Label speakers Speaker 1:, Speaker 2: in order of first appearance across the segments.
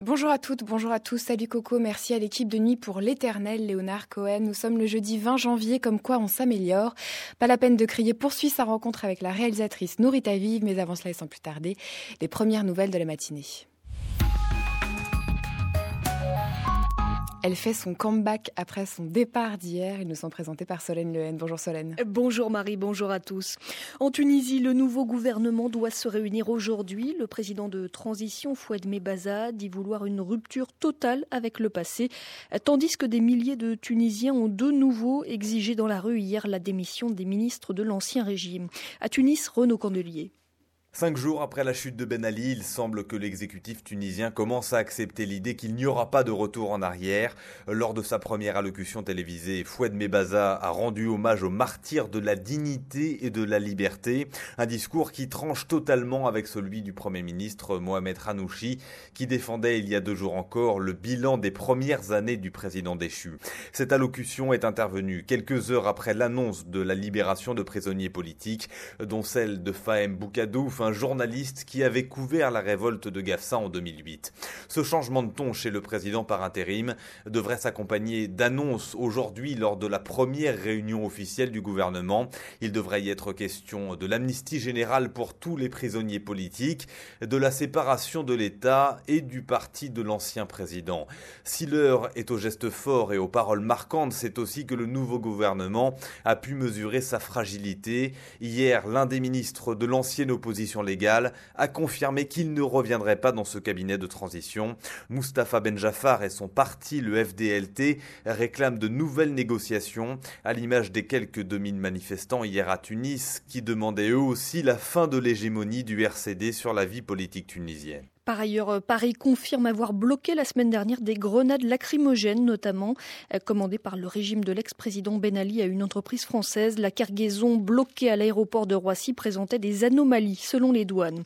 Speaker 1: Bonjour à toutes, bonjour à tous, salut Coco, merci à l'équipe de Nuit pour l'éternel, Léonard Cohen. Nous sommes le jeudi 20 janvier, comme quoi on s'améliore. Pas la peine de crier, poursuit sa rencontre avec la réalisatrice Nourita Vive, mais avant cela et sans plus tarder, les premières nouvelles de la matinée. Elle fait son comeback après son départ d'hier. Ils nous sont présentés par Solène Lehen. Bonjour Solène.
Speaker 2: Bonjour Marie, bonjour à tous. En Tunisie, le nouveau gouvernement doit se réunir aujourd'hui. Le président de transition, Fouad Mebaza, dit vouloir une rupture totale avec le passé, tandis que des milliers de Tunisiens ont de nouveau exigé dans la rue hier la démission des ministres de l'ancien régime. À Tunis, Renaud Candelier.
Speaker 3: 5 jours après la chute de Ben Ali, il semble que l'exécutif tunisien commence à accepter l'idée qu'il n'y aura pas de retour en arrière. Lors de sa première allocution télévisée, Fouad Mebaza a rendu hommage aux martyrs de la dignité et de la liberté. Un discours qui tranche totalement avec celui du Premier ministre Mohamed Ranouchi, qui défendait il y a 2 jours encore le bilan des premières années du président déchu. Cette allocution est intervenue quelques heures après l'annonce de la libération de prisonniers politiques, dont celle de Fahem Boukadouf, un journaliste qui avait couvert la révolte de Gafsa en 2008. Ce changement de ton chez le président par intérim devrait s'accompagner d'annonces aujourd'hui lors de la première réunion officielle du gouvernement. Il devrait y être question de l'amnistie générale pour tous les prisonniers politiques, de la séparation de l'État et du parti de l'ancien président. Si l'heure est aux gestes forts et aux paroles marquantes, c'est aussi que le nouveau gouvernement a pu mesurer sa fragilité. Hier, l'un des ministres de l'ancienne opposition légale a confirmé qu'il ne reviendrait pas dans ce cabinet de transition. Moustapha Benjafar et son parti, le FDLT, réclament de nouvelles négociations, à l'image des quelques 2000 manifestants hier à Tunis qui demandaient eux aussi la fin de l'hégémonie du RCD sur la vie politique tunisienne.
Speaker 2: Par ailleurs, Paris confirme avoir bloqué la semaine dernière des grenades lacrymogènes, notamment commandées par le régime de l'ex-président Ben Ali à une entreprise française. La cargaison bloquée à l'aéroport de Roissy présentait des anomalies, selon les douanes.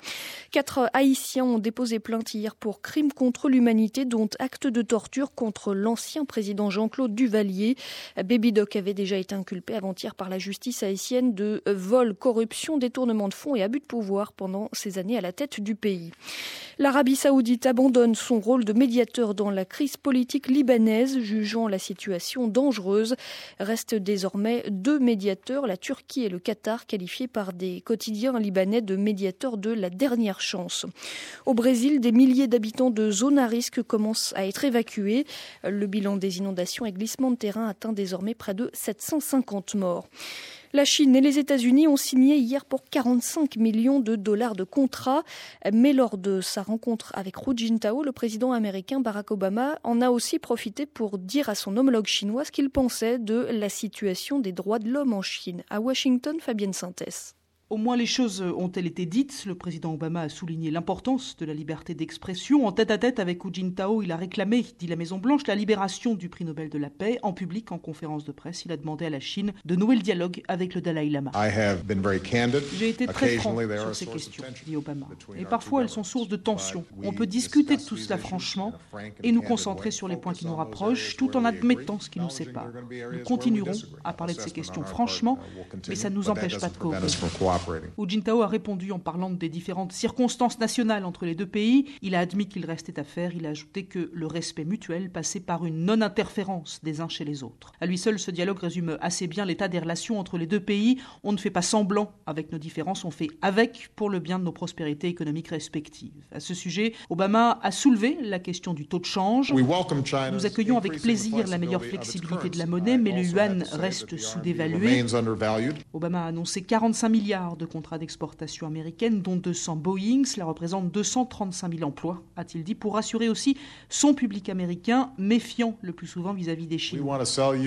Speaker 2: 4 Haïtiens ont déposé plainte hier pour crimes contre l'humanité, dont actes de torture contre l'ancien président Jean-Claude Duvalier. Baby Doc avait déjà été inculpé avant-hier par la justice haïtienne de vol, corruption, détournement de fonds et abus de pouvoir pendant ces années à la tête du pays. L'Arabie saoudite abandonne son rôle de médiateur dans la crise politique libanaise, jugeant la situation dangereuse. Restent désormais 2 médiateurs, la Turquie et le Qatar, qualifiés par des quotidiens libanais de médiateurs de la dernière chance. Au Brésil, des milliers d'habitants de zones à risque commencent à être évacués. Le bilan des inondations et glissements de terrain atteint désormais près de 750 morts. La Chine et les États-Unis ont signé hier pour 45 millions de dollars de contrats. Mais lors de sa rencontre avec Hu Jintao, le président américain Barack Obama en a aussi profité pour dire à son homologue chinois ce qu'il pensait de la situation des droits de l'homme en Chine. À Washington, Fabienne Sintès.
Speaker 4: Au moins les choses ont-elles été dites. Le président Obama a souligné l'importance de la liberté d'expression. En tête-à-tête avec Hu Jintao, il a réclamé, dit la Maison-Blanche, la libération du prix Nobel de la paix. En public, en conférence de presse, il a demandé à la Chine de nouer le dialogue avec le Dalai Lama. J'ai été très franc sur ces questions, dit Obama. Et parfois, elles sont source de tensions. On peut discuter de tout cela franchement et nous concentrer sur les points qui nous rapprochent, tout en admettant ce qui nous sépare. Nous continuerons à parler de ces questions franchement, mais ça ne nous empêche pas de coopérer. Hu Jintao a répondu en parlant des différentes circonstances nationales entre les 2 pays. Il a admis qu'il restait à faire. Il a ajouté que le respect mutuel passait par une non-interférence des uns chez les autres. À lui seul, ce dialogue résume assez bien l'état des relations entre les 2 pays. On ne fait pas semblant avec nos différences, on fait avec pour le bien de nos prospérités économiques respectives. À ce sujet, Obama a soulevé la question du taux de change. Nous accueillons avec plaisir la meilleure flexibilité de la monnaie, mais le yuan reste sous-dévalué. Obama a annoncé 45 milliards de contrats d'exportation américaine, dont 200 Boeing. Cela représente 235 000 emplois, a-t-il dit, pour rassurer aussi son public américain, méfiant le plus souvent vis-à-vis des Chinois.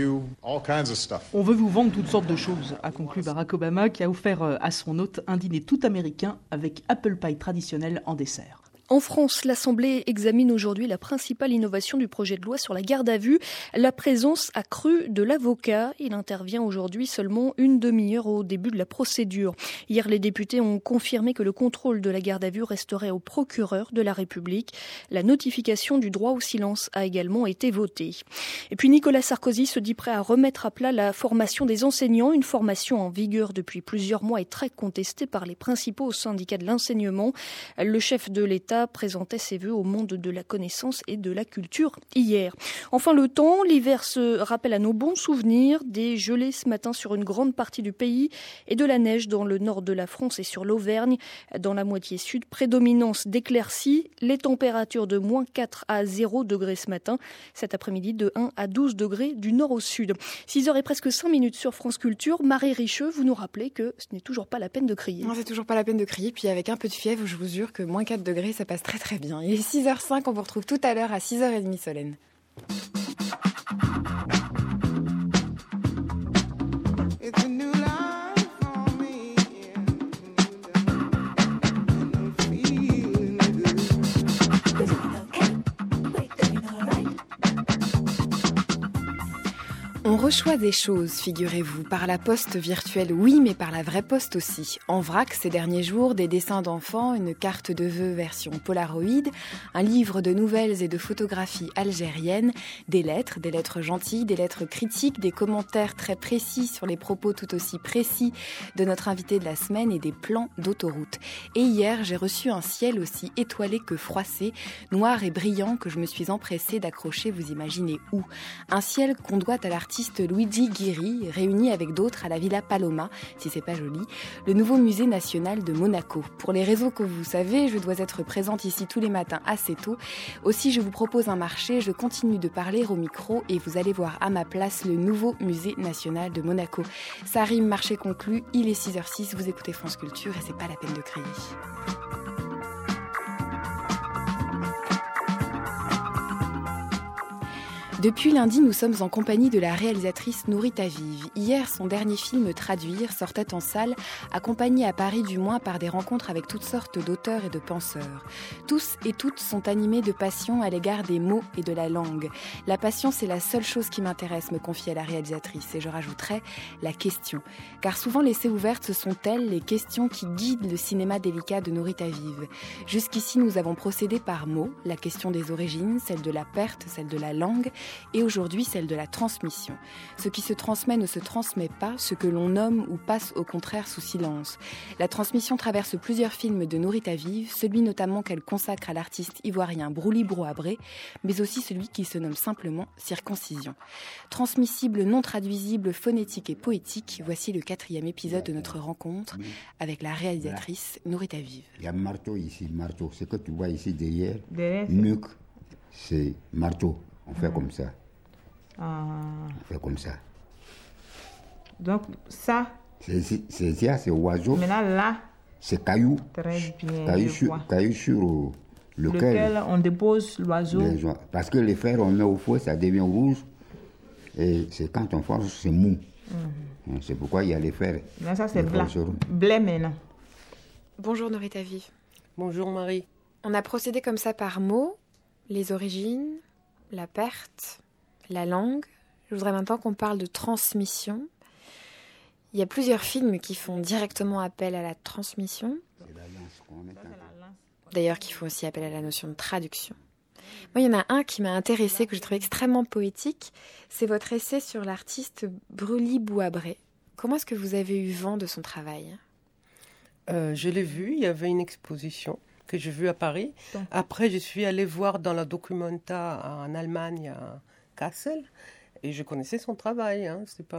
Speaker 4: On veut vous vendre toutes sortes de choses, a conclu Barack Obama, qui a offert à son hôte un dîner tout américain avec apple pie traditionnel en dessert.
Speaker 2: En France, l'Assemblée examine aujourd'hui la principale innovation du projet de loi sur la garde à vue, la présence accrue de l'avocat. Il intervient aujourd'hui seulement une demi-heure au début de la procédure. Hier, les députés ont confirmé que le contrôle de la garde à vue resterait au procureur de la République. La notification du droit au silence a également été votée. Et puis Nicolas Sarkozy se dit prêt à remettre à plat la formation des enseignants, une formation en vigueur depuis plusieurs mois et très contestée par les principaux syndicats de l'enseignement. Le chef de l'État l'État présentait ses vœux au monde de la connaissance et de la culture hier. Enfin le temps, l'hiver se rappelle à nos bons souvenirs, des gelées ce matin sur une grande partie du pays et de la neige dans le nord de la France et sur l'Auvergne. Dans la moitié sud, prédominance d'éclaircies, les températures de moins 4 à 0 degrés ce matin, cet après-midi de 1 à 12 degrés du nord au sud. 6h et presque 5 minutes sur France Culture. Marie Richeux, vous nous rappelez que ce n'est toujours pas la peine de crier.
Speaker 1: Non, c'est toujours pas la peine de crier. Puis avec un peu de fièvre, je vous jure que moins 4 degrés, ça passe très très bien. Il est 6h05, on vous retrouve tout à l'heure à 6h30, Solène. On reçoit des choses, figurez-vous, par la poste virtuelle, oui, mais par la vraie poste aussi. En vrac, ces derniers jours, des dessins d'enfants, une carte de vœux version Polaroid, un livre de nouvelles et de photographies algériennes, des lettres gentilles, des lettres critiques, des commentaires très précis sur les propos tout aussi précis de notre invité de la semaine et des plans d'autoroute. Et hier, j'ai reçu un ciel aussi étoilé que froissé, noir et brillant que je me suis empressée d'accrocher, vous imaginez où. Un ciel qu'on doit à l'artiste Luigi Ghiri, réuni avec d'autres à la Villa Paloma, si c'est pas joli, le nouveau musée national de Monaco. Pour les raisons que vous savez, je dois être présente ici tous les matins assez tôt. Aussi, je vous propose un marché, je continue de parler au micro et vous allez voir à ma place le nouveau musée national de Monaco. Ça rime, marché conclu, il est 6h06, vous écoutez France Culture et c'est pas la peine de crier. Depuis lundi, nous sommes en compagnie de la réalisatrice Nourit Aviv. Hier, son dernier film Traduire sortait en salle, accompagné à Paris du moins par des rencontres avec toutes sortes d'auteurs et de penseurs. Tous et toutes sont animés de passion à l'égard des mots et de la langue. La passion, c'est la seule chose qui m'intéresse, me confie la réalisatrice. Et je rajouterai la question. Car souvent laissées ouvertes, ce sont elles les questions qui guident le cinéma délicat de Nourit Aviv. Jusqu'ici, nous avons procédé par mots, la question des origines, celle de la perte, celle de la langue, et aujourd'hui celle de la transmission. Ce qui se transmet ne se transmet pas, ce que l'on nomme ou passe au contraire sous silence. La transmission traverse plusieurs films de Nourit Aviv, celui notamment qu'elle consacre à l'artiste ivoirien Brouli Brouabré, mais aussi celui qui se nomme simplement Circoncision. Transmissible, non traduisible, phonétique et poétique, voici le 4e épisode de notre rencontre avec la réalisatrice Nourit Aviv.
Speaker 5: Il y a marteau ici, marteau. Ce que tu vois ici derrière, nuque, c'est marteau. On fait comme ça. On fait comme ça.
Speaker 6: Donc, ça.
Speaker 5: C'est oiseau.
Speaker 6: Maintenant, là.
Speaker 5: C'est caillou.
Speaker 6: Très bien.
Speaker 5: Caillou sur lequel
Speaker 6: on dépose l'oiseau.
Speaker 5: Parce que les fers, on met au feu, ça devient rouge. Et c'est quand on force, c'est mou. C'est pourquoi il y a les fers.
Speaker 6: Là, ça, c'est blanc. Blé maintenant.
Speaker 1: Bonjour Nourit Aviv.
Speaker 7: Bonjour Marie.
Speaker 1: On a procédé comme ça par mots, les origines, la perte, la langue. Je voudrais maintenant qu'on parle de transmission. Il y a plusieurs films qui font directement appel à la transmission. D'ailleurs, qui font aussi appel à la notion de traduction. Moi, il y en a un qui m'a intéressée, que j'ai trouvé extrêmement poétique. C'est votre essai sur l'artiste Brouli Brouabré. Comment est-ce que vous avez eu vent de son travail ?
Speaker 7: Je l'ai vu, il y avait une exposition que j'ai vue à Paris. Après, je suis allée voir dans la Documenta en Allemagne, à Kassel, et je connaissais son travail.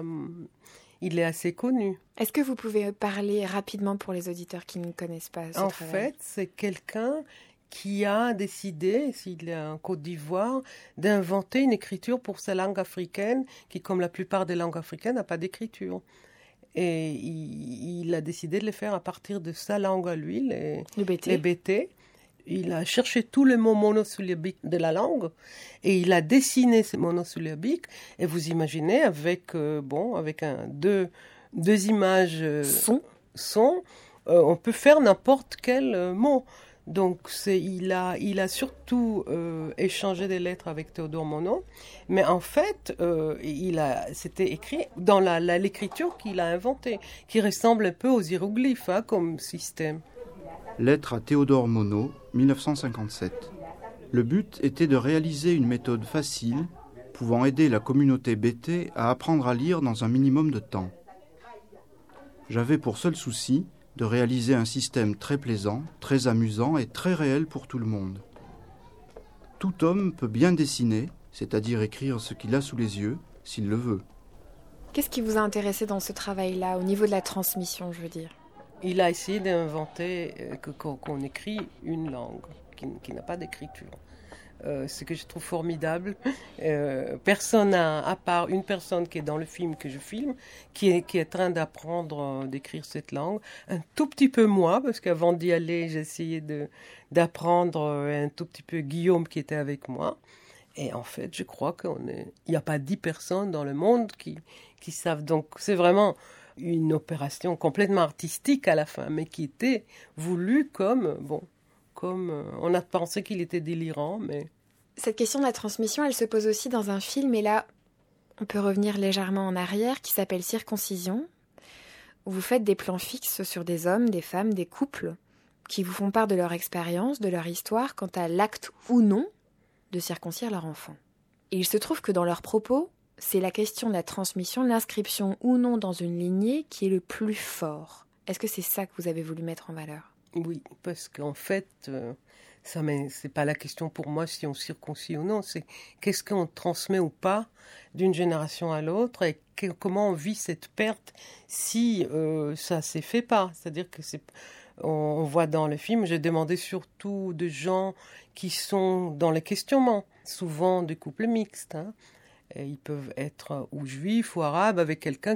Speaker 7: Il est assez connu.
Speaker 1: Est-ce que vous pouvez parler rapidement pour les auditeurs qui ne connaissent pas ce travail ?
Speaker 7: En fait, c'est quelqu'un qui a décidé, s'il est en Côte d'Ivoire, d'inventer une écriture pour sa langue africaine, qui, comme la plupart des langues africaines, n'a pas d'écriture. Et il a décidé de le faire à partir de sa langue à lui, les BT. Il a cherché tous les mots monosyllabiques de la langue et il a dessiné ces monosyllabiques. Et vous imaginez, avec deux images son, on peut faire n'importe quel mot. Donc, il a surtout échangé des lettres avec Théodore Monod, mais en fait, c'était écrit dans l'écriture qu'il a inventée, qui ressemble un peu aux hiéroglyphes comme système.
Speaker 8: Lettre à Théodore Monod, 1957. Le but était de réaliser une méthode facile, pouvant aider la communauté BT à apprendre à lire dans un minimum de temps. J'avais pour seul souci de réaliser un système très plaisant, très amusant et très réel pour tout le monde. Tout homme peut bien dessiner, c'est-à-dire écrire ce qu'il a sous les yeux, s'il le veut.
Speaker 1: Qu'est-ce qui vous a intéressé dans ce travail-là, au niveau de la transmission, je veux dire ?
Speaker 7: Il a essayé d'inventer qu'on écrit une langue qui n'a pas d'écriture. Ce que je trouve formidable. Personne à part une personne qui est dans le film que je filme, qui est en train d'apprendre d'écrire cette langue. Un tout petit peu moi, parce qu'avant d'y aller, j'ai essayé d'apprendre un tout petit peu Guillaume qui était avec moi. Et en fait, je crois il n'y a pas 10 personnes dans le monde qui savent. Donc c'est vraiment une opération complètement artistique à la fin, mais qui était voulue comme on a pensé qu'il était délirant, mais...
Speaker 1: Cette question de la transmission, elle se pose aussi dans un film, et là, on peut revenir légèrement en arrière, qui s'appelle Circoncision, où vous faites des plans fixes sur des hommes, des femmes, des couples, qui vous font part de leur expérience, de leur histoire, quant à l'acte ou non de circoncire leur enfant. Et il se trouve que dans leurs propos, c'est la question de la transmission, l'inscription ou non dans une lignée qui est le plus fort. Est-ce que c'est ça que vous avez voulu mettre en valeur ?
Speaker 7: Oui, parce qu'en fait, c'est pas la question pour moi si on circoncis ou non, c'est qu'est-ce qu'on transmet ou pas d'une génération à l'autre et comment on vit cette perte si ça s'est fait pas. C'est-à-dire que on voit dans le film, j'ai demandé surtout de gens qui sont dans les questionnements, souvent des couples mixtes. Et ils peuvent être ou juifs ou arabes avec quelqu'un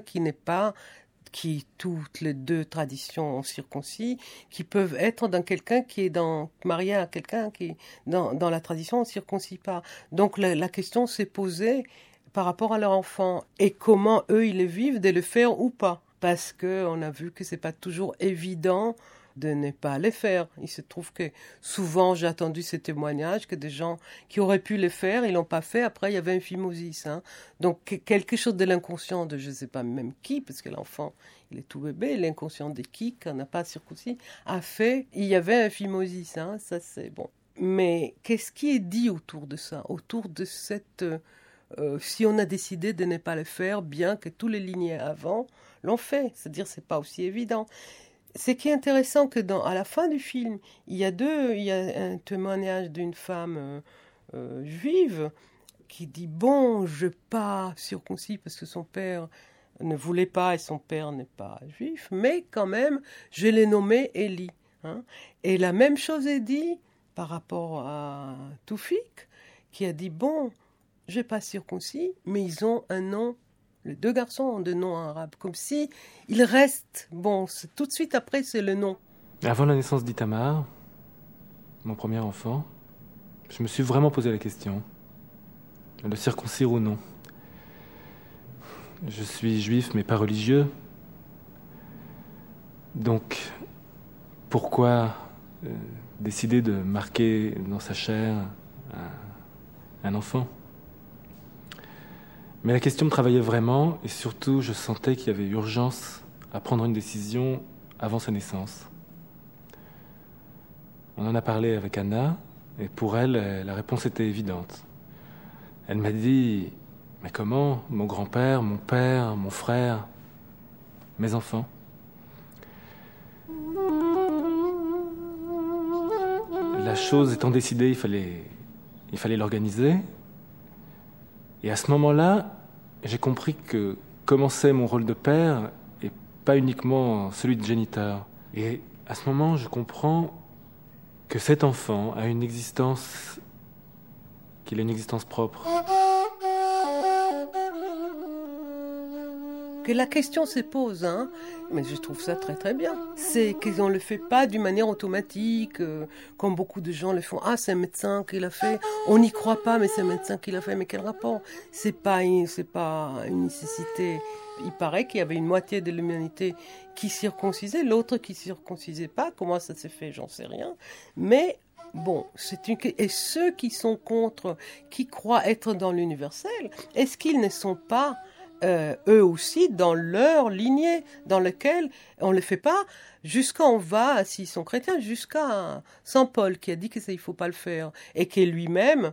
Speaker 7: qui toutes les deux traditions ont circoncis, qui peuvent être dans quelqu'un qui est marié à quelqu'un qui est dans la tradition on circoncis pas. Donc la question s'est posée par rapport à leur enfant et comment eux ils le vivent de le faire ou pas, parce que on a vu que c'est pas toujours évident de ne pas les faire. Il se trouve que souvent j'ai entendu ces témoignages que des gens qui auraient pu les faire, ils l'ont pas fait, après il y avait un phimosis. Donc quelque chose de l'inconscient de je sais pas même qui, parce que l'enfant il est tout bébé, l'inconscient de qui n'a pas circoncis, a fait, il y avait un phimosis, ça c'est bon. Mais qu'est-ce qui est dit autour de ça, autour de cette... si on a décidé de ne pas le faire, bien que tous les lignées avant l'ont fait, c'est-à-dire c'est pas aussi évident. Ce qui est intéressant que à la fin du film, il y a un témoignage d'une femme juive qui dit je pas circoncis parce que son père ne voulait pas et son père n'est pas juif, mais quand même je l'ai nommé Élie. Et la même chose est dit par rapport à Toufik qui a dit j'ai pas circoncis, mais ils ont un nom. Les 2 garçons ont des noms arabes, comme si ils restent. Tout de suite après, c'est le nom.
Speaker 9: Avant la naissance d'Itamar, mon premier enfant, je me suis vraiment posé la question. Le circoncire ou non. Je suis juif, mais pas religieux. Donc, pourquoi décider de marquer dans sa chair un enfant ? Mais la question me travaillait vraiment, et surtout, je sentais qu'il y avait urgence à prendre une décision avant sa naissance. On en a parlé avec Anna, et pour elle, la réponse était évidente. Elle m'a dit « Mais comment ? Mon grand-père, mon père, mon frère, mes enfants ?» La chose étant décidée, il fallait l'organiser. Et à ce moment-là, j'ai compris que commençait mon rôle de père et pas uniquement celui de géniteur. Et à ce moment, je comprends que cet enfant a une existence, qu'il a une existence propre.
Speaker 7: Que la question se pose, mais je trouve ça très très bien. C'est qu'on ne le fait pas d'une manière automatique, comme beaucoup de gens le font. C'est un médecin qui l'a fait. On n'y croit pas, mais c'est un médecin qui l'a fait. Mais quel rapport ? C'est pas une nécessité. Il paraît qu'il y avait une moitié de l'humanité qui circoncisait, l'autre qui circoncisait pas. Comment ça s'est fait ? J'en sais rien. Mais et ceux qui sont contre, qui croient être dans l'universel, est-ce qu'ils ne sont pas eux aussi dans leur lignée dans laquelle on ne le fait pas jusqu'à on va, s'ils sont chrétiens, jusqu'à Saint Paul qui a dit que ça il faut pas le faire et qui lui-même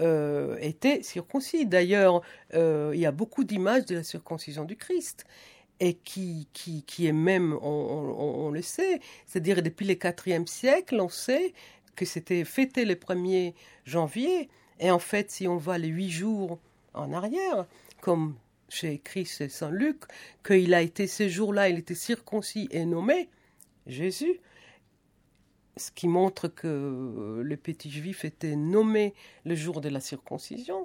Speaker 7: était circoncis. D'ailleurs, il y a beaucoup d'images de la circoncision du Christ et qui est même, on le sait, c'est-à-dire depuis le IVe siècle, on sait que c'était fêté le 1er janvier. Et en fait, si on va les 8 jours en arrière, comme j'ai écrit chez Saint Luc, qu'il a été ce jour-là, il était circoncis et nommé Jésus, ce qui montre que le petit juif était nommé le jour de la circoncision.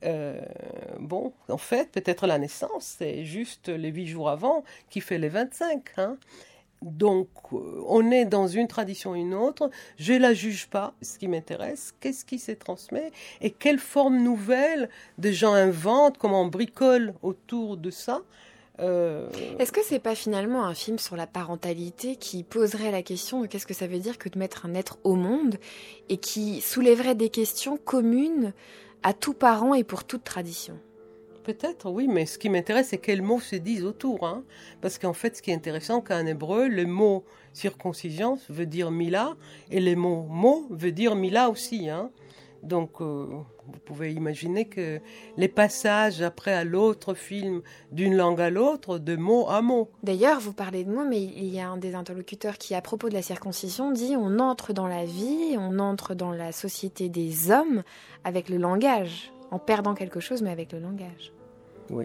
Speaker 7: En fait, peut-être la naissance, c'est juste les 8 jours avant qui fait les 25. Donc, on est dans une tradition ou une autre. Je ne la juge pas. Ce qui m'intéresse, qu'est-ce qui se transmet et quelle forme nouvelle des gens inventent, comment on bricole autour de ça.
Speaker 1: Est-ce que c'est pas finalement un film sur la parentalité qui poserait la question de qu'est-ce que ça veut dire que de mettre un être au monde et qui soulèverait des questions communes à tout parent et pour toute tradition?
Speaker 7: Peut-être, oui, mais ce qui m'intéresse, c'est quels mots se disent autour. Parce qu'en fait, ce qui est intéressant, qu'en hébreu, le mot circoncision veut dire mila, et le mot veut dire mila aussi. Donc, vous pouvez imaginer que les passages après à l'autre film, d'une langue à l'autre, de mot à mot.
Speaker 1: D'ailleurs, vous parlez de mots, mais il y a un des interlocuteurs qui, à propos de la circoncision, dit « on entre dans la vie, on entre dans la société des hommes avec le langage, en perdant quelque chose, mais avec le langage. »
Speaker 7: Oui.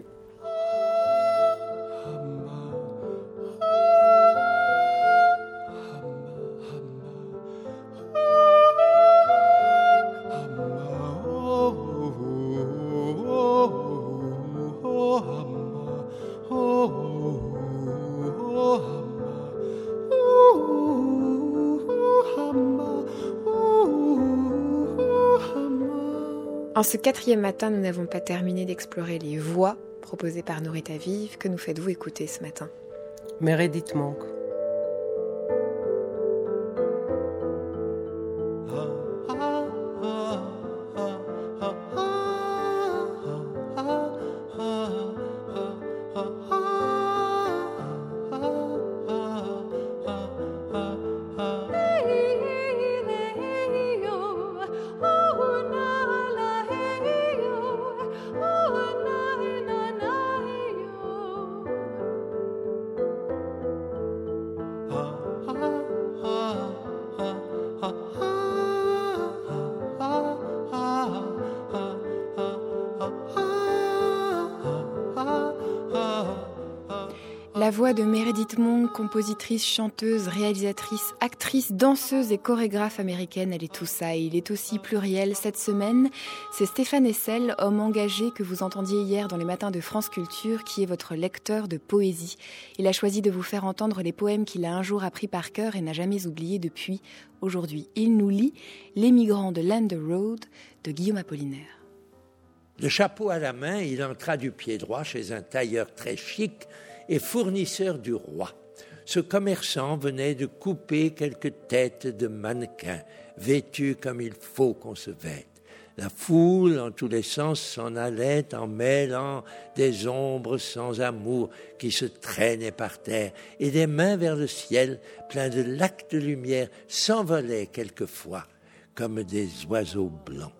Speaker 1: En ce 4e matin, nous n'avons pas terminé d'explorer les voix proposées par Nourit Aviv. Que nous faites-vous écouter ce matin?
Speaker 7: Meredith Monk.
Speaker 1: La voix de Meredith Monk, compositrice, chanteuse, réalisatrice, actrice, danseuse et chorégraphe américaine, elle est tout ça et il est aussi pluriel. Cette semaine, c'est Stéphane Hessel, homme engagé que vous entendiez hier dans les matins de France Culture, qui est votre lecteur de poésie. Il a choisi de vous faire entendre les poèmes qu'il a un jour appris par cœur et n'a jamais oubliés depuis aujourd'hui. Il nous lit L'émigrant de Land Road de Guillaume Apollinaire.
Speaker 10: Le chapeau à la main, il entra du pied droit chez un tailleur très chic et fournisseur du roi. Ce commerçant venait de couper quelques têtes de mannequins, vêtus comme il faut qu'on se vête. La foule, en tous les sens, s'en allait en mêlant des ombres sans amour qui se traînaient par terre, et des mains vers le ciel, pleins de lacs de lumière, s'envolaient quelquefois comme des oiseaux blancs.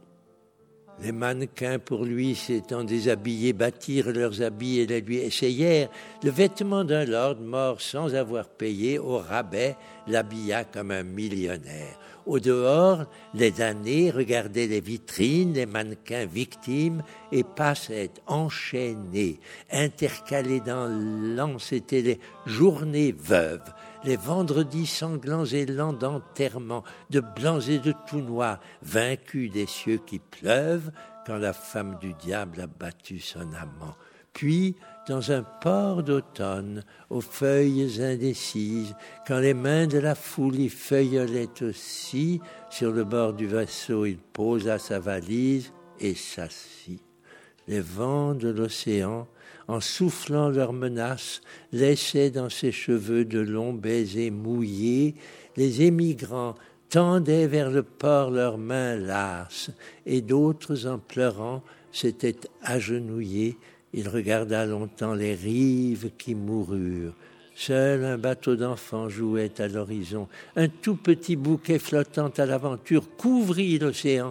Speaker 10: Les mannequins, pour lui, s'étant déshabillés, bâtirent leurs habits et les lui essayèrent. Le vêtement d'un lord mort sans avoir payé, au rabais, l'habilla comme un millionnaire. Au dehors, les damnés regardaient les vitrines, les mannequins victimes, et passaient enchaînés, intercalés dans l'an. C'étaient les journées veuves, les vendredis sanglants et lents d'enterrement, de blancs et de tout noirs, vaincus des cieux qui pleuvent, quand la femme du diable a battu son amant. Puis, dans un port d'automne, aux feuilles indécises, quand les mains de la foule y feuillolaient aussi, sur le bord du vaisseau, il posa sa valise et s'assit. Les vents de l'océan, en soufflant leurs menaces, laissaient dans ses cheveux de longs baisers mouillés. Les émigrants tendaient vers le port leurs mains lasses, et d'autres, en pleurant, s'étaient agenouillés. Il regarda longtemps les rives qui moururent. Seul un bateau d'enfants jouait à l'horizon. Un tout petit bouquet flottant à l'aventure couvrit l'océan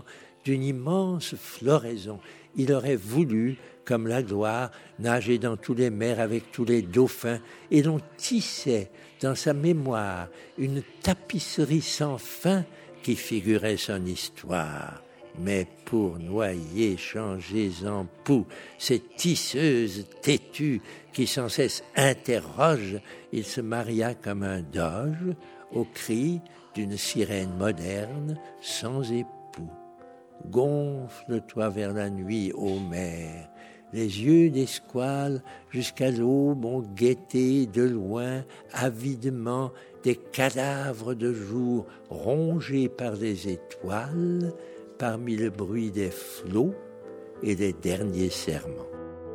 Speaker 10: d'une immense floraison. Il aurait voulu, comme la gloire, nager dans tous les mers avec tous les dauphins, et l'on tissait dans sa mémoire une tapisserie sans fin qui figurait son histoire. Mais pour noyer, changer en poux, cette tisseuse têtue qui sans cesse interroge, il se maria comme un doge au cri d'une sirène moderne sans époux. Gonfle-toi vers la nuit, ô mer, les yeux des squales jusqu'à l'aube ont guetté de loin avidement des cadavres de jour rongés par les étoiles, parmi le bruit des flots et des derniers serments.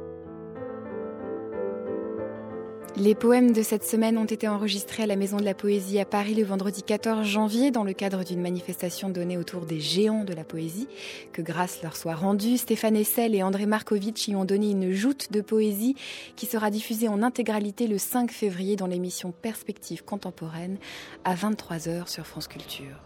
Speaker 1: Les poèmes de cette semaine ont été enregistrés à la Maison de la Poésie à Paris le vendredi 14 janvier dans le cadre d'une manifestation donnée autour des géants de la poésie. Que grâce leur soit rendue, Stéphane Hessel et André Markovitch y ont donné une joute de poésie qui sera diffusée en intégralité le 5 février dans l'émission Perspectives contemporaines à 23h sur France Culture.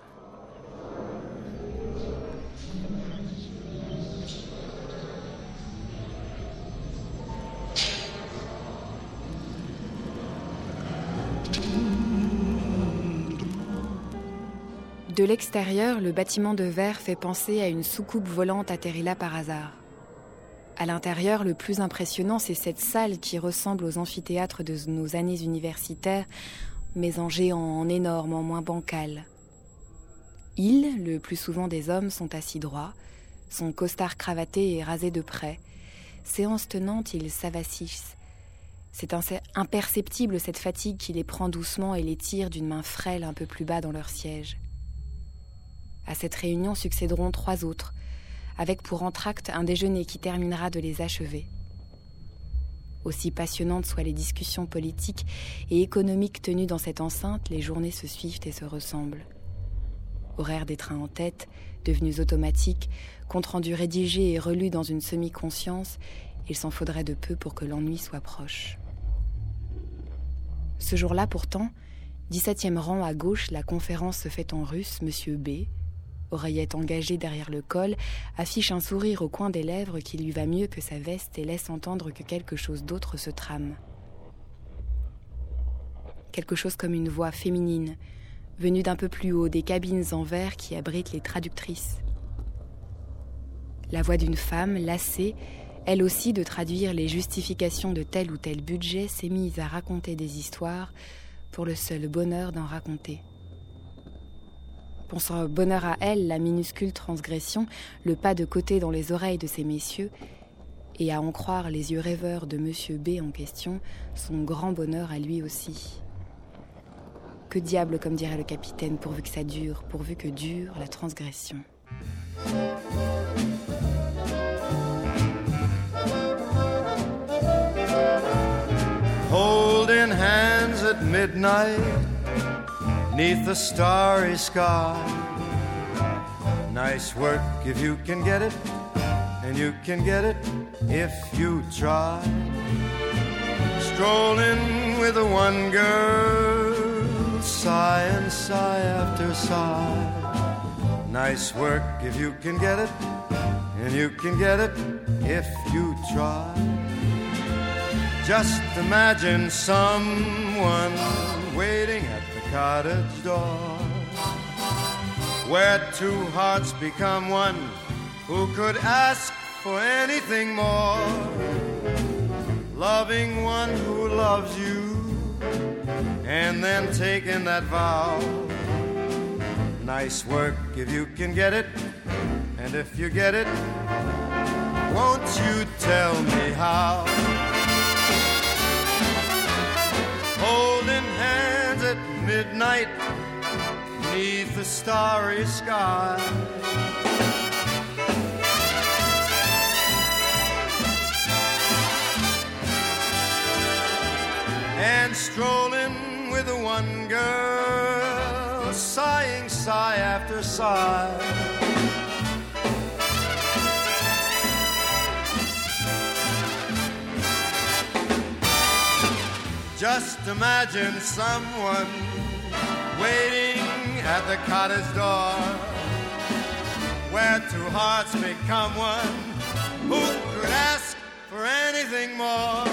Speaker 1: De l'extérieur, le bâtiment de verre fait penser à une soucoupe volante atterrie là par hasard. À l'intérieur, le plus impressionnant, c'est cette salle qui ressemble aux amphithéâtres de nos années universitaires, mais en géant, en énorme, en moins bancal. Ils, le plus souvent des hommes, sont assis droits, son costard cravaté et rasé de près. Séance tenante, ils s'avacissent. C'est imperceptible cette fatigue qui les prend doucement et les tire d'une main frêle un peu plus bas dans leur siège. À cette réunion succéderont 3 autres, avec pour entracte un déjeuner qui terminera de les achever. Aussi passionnantes soient les discussions politiques et économiques tenues dans cette enceinte, les journées se suivent et se ressemblent. Horaires des trains en tête, devenus automatiques, compte-rendus rédigés et relus dans une semi-conscience, il s'en faudrait de peu pour que l'ennui soit proche. Ce jour-là, pourtant, 17e rang à gauche, la conférence se fait en russe, Monsieur B, oreillette engagée derrière le col, affiche un sourire au coin des lèvres qui lui va mieux que sa veste et laisse entendre que quelque chose d'autre se trame. Quelque chose comme une voix féminine, venue d'un peu plus haut des cabines en verre qui abritent les traductrices. La voix d'une femme, lassée, elle aussi de traduire les justifications de tel ou tel budget, s'est mise à raconter des histoires pour le seul bonheur d'en raconter. Pour son bonheur à elle, la minuscule transgression, le pas de côté dans les oreilles de ces messieurs, et à en croire les yeux rêveurs de Monsieur B en question, son grand bonheur à lui aussi. Que diable, comme dirait le capitaine, pourvu que ça dure, pourvu que dure la transgression.
Speaker 11: Holding hands at midnight 'neath the starry sky. Nice work if you can get it, and you can get it if you try. Strolling with the one girl, sigh and sigh after sigh. Nice work if you can get it, and you can get it if you try. Just imagine someone waiting at the cottage door, where 2 hearts become one. Who could ask for anything more? Loving one who loves you, and then taking that vow. Nice work if you can get it, and if you get it, won't you tell me how? Holding hands at midnight 'neath the starry sky. And strolling with the one girl, sighing sigh after sigh. Just imagine someone waiting at the cottage door, where two hearts become one. Who could ask for anything more?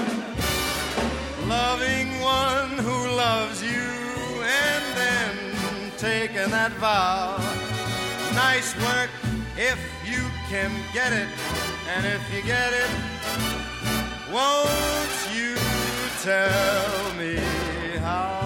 Speaker 11: Loving one who loves you and then taking that vow. Nice work if you can get it, and if you get it, won't you tell me how?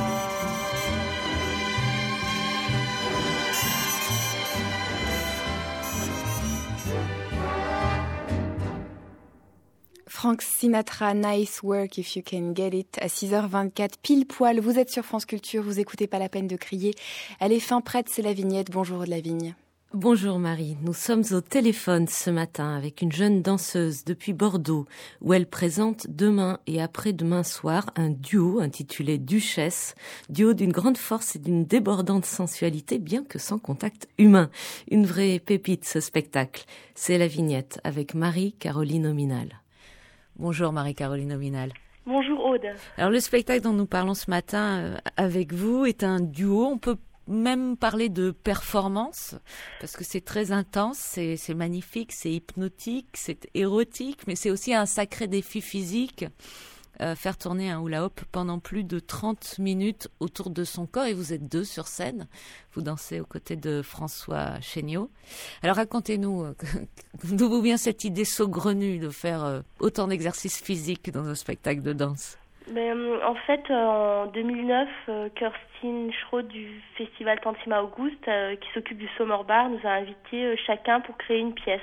Speaker 1: Frank Sinatra, Nice Work If You Can Get It, à 6h24, pile poil. Vous êtes sur France Culture, vous écoutez Pas la peine de crier. Elle est fin prête, c'est la Vignette. Bonjour de la Vigne.
Speaker 12: Bonjour Marie, nous sommes au téléphone ce matin avec une jeune danseuse depuis Bordeaux où elle présente demain et après-demain soir un duo intitulé Duchesse, duo d'une grande force et d'une débordante sensualité bien que sans contact humain. Une vraie pépite ce spectacle, c'est la Vignette avec Marie-Caroline Nominal. Bonjour Marie-Caroline Nominal.
Speaker 13: Bonjour Aude.
Speaker 12: Alors le spectacle dont nous parlons ce matin avec vous est un duo, on peut même parler de performance, parce que c'est très intense, c'est magnifique, c'est hypnotique, c'est érotique, mais c'est aussi un sacré défi physique. Faire tourner un hula hoop pendant plus de 30 minutes autour de son corps, et vous êtes deux sur scène. Vous dansez aux côtés de François Chéniaud. Alors racontez-nous d'où vous vient cette idée saugrenue de faire autant d'exercices physiques dans un spectacle de danse.
Speaker 13: En fait, en 2009, Kerstin Schrodt du festival Tantima Auguste, qui s'occupe du Summer Bar, nous a invités chacun pour créer une pièce.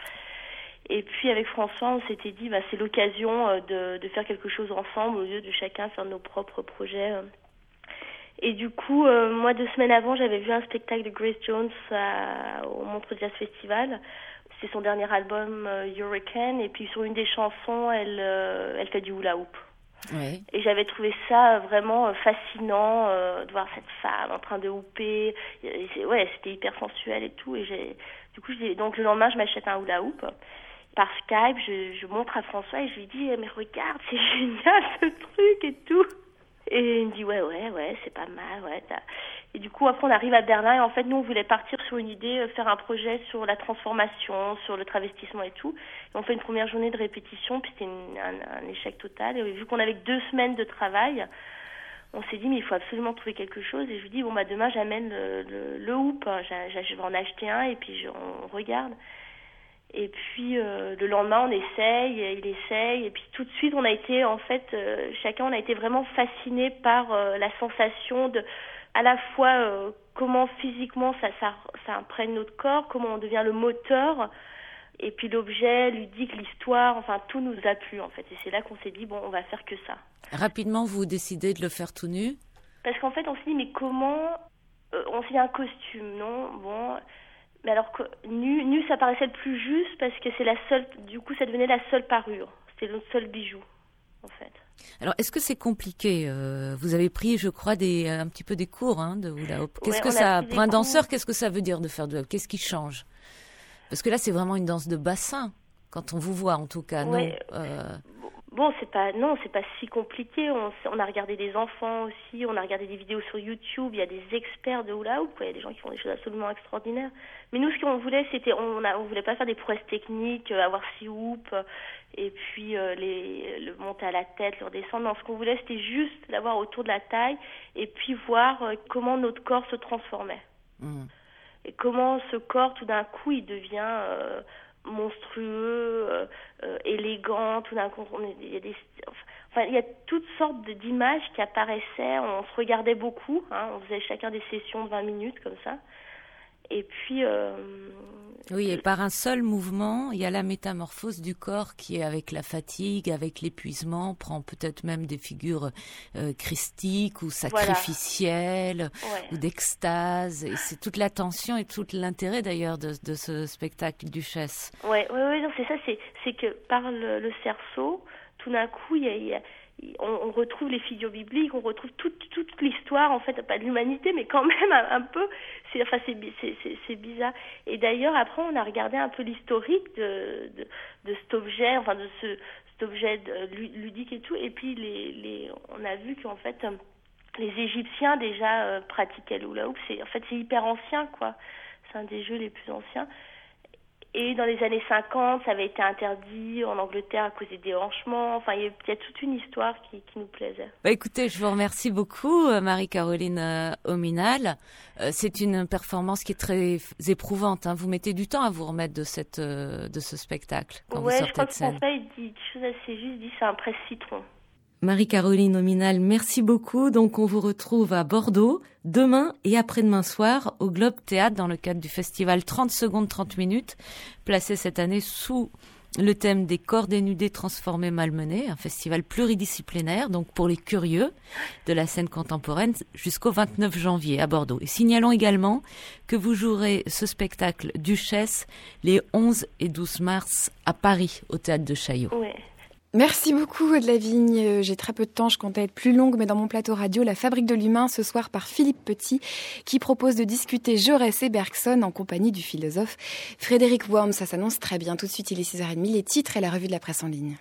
Speaker 13: Et puis avec François, on s'était dit c'est l'occasion de faire quelque chose ensemble au lieu de chacun faire nos propres projets. Et du coup, moi 2 semaines avant, j'avais vu un spectacle de Grace Jones au Montreux Jazz Festival. C'est son dernier album Hurricane, et puis sur une des chansons, elle fait du hula hoop.
Speaker 12: Oui.
Speaker 13: Et j'avais trouvé ça vraiment fascinant de voir cette femme en train de hooper. C'était hyper sensuel et tout. Et donc le lendemain, je m'achète un hula hoop. Par Skype, je montre à François et je lui dis mais regarde, c'est génial ce truc et tout. Et il me dit ouais, c'est pas mal, ouais. Et du coup, après, on arrive à Berlin et en fait, nous, on voulait partir sur une idée, faire un projet sur la transformation, sur le travestissement et tout. Et on fait une première journée de répétition, puis c'était un échec total. Et vu qu'on avait 2 semaines de travail, on s'est dit mais il faut absolument trouver quelque chose. Et je lui dis demain, j'amène le hoop, je vais en acheter un et puis on regarde. Et puis le lendemain, il essaye, et puis tout de suite, on a été chacun, on a été vraiment fascinés par la sensation de, à la fois comment physiquement ça imprègne notre corps, comment on devient le moteur, et puis l'objet ludique, l'histoire, enfin tout nous a plu en fait. Et c'est là qu'on s'est dit on va faire que ça.
Speaker 12: Rapidement, vous décidez de le faire tout nu?
Speaker 13: Parce qu'en fait, on s'est dit mais comment on s'est dit un costume, non? Bon. Mais alors que nu, ça paraissait le plus juste parce que c'est la seule, du coup, ça devenait la seule parure. C'était le seul bijou, en fait.
Speaker 12: Alors, est-ce que c'est compliqué? Vous avez pris, je crois, un petit peu des cours de hula hoop. Qu'est-ce que ça, pour un danseur, qu'est-ce que ça veut dire de faire du hula hoop? Qu'est-ce qui change? Parce que là, c'est vraiment une danse de bassin, quand on vous voit, en tout cas, non?
Speaker 13: Bon, c'est pas si compliqué. On a regardé des enfants aussi, on a regardé des vidéos sur YouTube. Il y a des experts de hula hoop, il y a des gens qui font des choses absolument extraordinaires. Mais nous, ce qu'on voulait, c'était, on voulait pas faire des prouesses techniques, avoir 6 hoops et puis le monter à la tête, le redescendre. Non, ce qu'on voulait, c'était juste l'avoir autour de la taille et puis voir comment notre corps se transformait. Et comment ce corps, tout d'un coup, il devient monstrueux, élégant, tout d'un coup il y a toutes sortes d'images qui apparaissaient, on se regardait beaucoup, on faisait chacun des sessions de 20 minutes comme ça, et puis
Speaker 12: oui, et par un seul mouvement, il y a la métamorphose du corps qui, avec la fatigue, avec l'épuisement, prend peut-être même des figures christiques ou sacrificielles, ou d'extase. Et c'est toute la tension et tout l'intérêt d'ailleurs de ce spectacle Duchesse.
Speaker 13: Oui, non, c'est ça, c'est que par le cerceau, tout d'un coup, on retrouve les figures bibliques, on retrouve toute l'histoire, en fait, pas de l'humanité, mais quand même un peu, c'est bizarre. Et d'ailleurs, après, on a regardé un peu l'historique de cet objet, enfin, de cet objet ludique et tout, et puis on a vu qu'en fait, les Égyptiens déjà pratiquaient le hula hoop, c'est hyper ancien, quoi. C'est un des jeux les plus anciens. Et dans les années 50, ça avait été interdit en Angleterre à cause des déhanchements. Enfin, il y a toute une histoire qui nous plaisait.
Speaker 12: Écoutez, je vous remercie beaucoup, Marie-Caroline Ominal. C'est une performance qui est très éprouvante. Vous mettez du temps à vous remettre de ce spectacle quand vous sortez de scène.
Speaker 13: Je crois que François dit quelque chose assez juste, dit c'est un presse-citron.
Speaker 12: Marie-Caroline Ominal, merci beaucoup. Donc, on vous retrouve à Bordeaux demain et après-demain soir au Globe Théâtre dans le cadre du festival 30 secondes 30 minutes, placé cette année sous le thème des corps dénudés transformés malmenés, un festival pluridisciplinaire, donc pour les curieux de la scène contemporaine, jusqu'au 29 janvier à Bordeaux. Et signalons également que vous jouerez ce spectacle Duchesse les 11 et 12 mars à Paris, au Théâtre de Chaillot.
Speaker 13: Oui.
Speaker 1: Merci beaucoup, Aude Lavigne. J'ai très peu de temps, je comptais être plus longue, mais dans mon plateau radio, La Fabrique de l'Humain, ce soir par Philippe Petit, qui propose de discuter Jaurès et Bergson en compagnie du philosophe Frédéric Worms. Ça s'annonce très bien. Tout de suite, il est 6h30, les titres et la revue de la presse en ligne.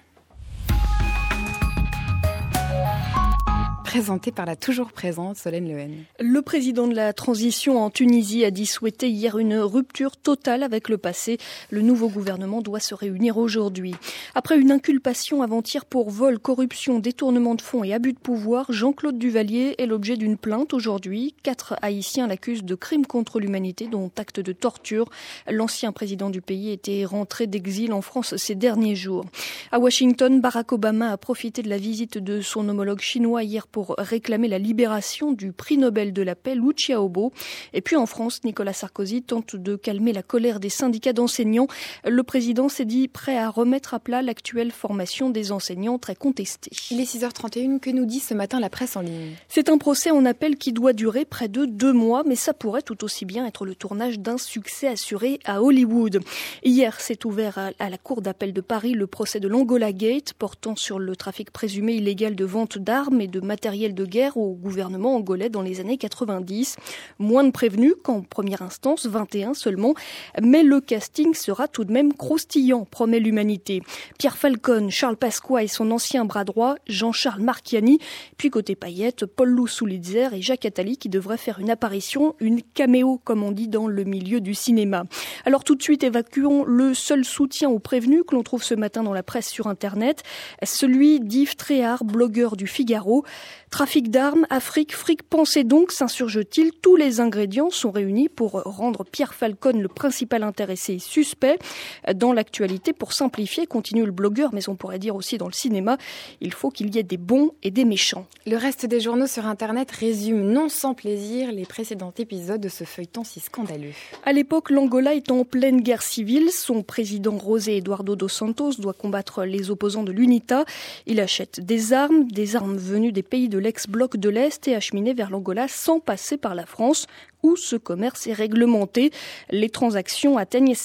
Speaker 1: Présenté par la toujours présente Solène Lehen.
Speaker 2: Le président de la transition en Tunisie a dit souhaiter hier une rupture totale avec le passé. Le nouveau gouvernement doit se réunir aujourd'hui. Après une inculpation avant-hier pour vol, corruption, détournement de fonds et abus de pouvoir, Jean-Claude Duvalier est l'objet d'une plainte aujourd'hui. 4 Haïtiens l'accusent de crimes contre l'humanité, dont actes de torture. L'ancien président du pays était rentré d'exil en France ces derniers jours. À Washington, Barack Obama a profité de la visite de son homologue chinois hier pour réclamer la libération du prix Nobel de la paix Liu Xiaobo. Et puis en France, Nicolas Sarkozy tente de calmer la colère des syndicats d'enseignants. Le président s'est dit prêt à remettre à plat l'actuelle formation des enseignants très contestée.
Speaker 1: Il est 6h31, que nous dit ce matin la presse en ligne?
Speaker 2: C'est un procès en appel qui doit durer près de 2 mois, mais ça pourrait tout aussi bien être le tournage d'un succès assuré à Hollywood. Hier s'est ouvert à la Cour d'appel de Paris le procès de l'Angola Gate, portant sur le trafic présumé illégal de vente d'armes et de matériel de guerre au gouvernement angolais dans les années 90. Moins de prévenus qu'en première instance, 21 seulement, mais le casting sera tout de même croustillant, promet l'Humanité. Pierre Falcon, Charles Pasqua et son ancien bras droit, Jean-Charles Marchiani, puis côté paillettes, Paul Soulitzer et Jacques Attali qui devraient faire une apparition, une caméo comme on dit dans le milieu du cinéma. Alors tout de suite évacuons le seul soutien aux prévenus que l'on trouve ce matin dans la presse sur Internet, celui d'Yves Tréhard, blogueur du Figaro. Trafic d'armes, Afrique, fric, pensez donc, s'insurge-t-il, tous les ingrédients sont réunis pour rendre Pierre Falcon le principal intéressé suspect. Dans l'actualité, pour simplifier, continue le blogueur, mais on pourrait dire aussi dans le cinéma, il faut qu'il y ait des bons et des méchants.
Speaker 1: Le reste des journaux sur Internet résume non sans plaisir les précédents épisodes de ce feuilleton si scandaleux.
Speaker 2: À l'époque, l'Angola est en pleine guerre civile. Son président José Eduardo dos Santos doit combattre les opposants de l'UNITA. Il achète des armes venues des pays de l'ex-bloc de l'Est et acheminées vers l'Angola sans passer par la France, où ce commerce est réglementé. Les transactions atteignent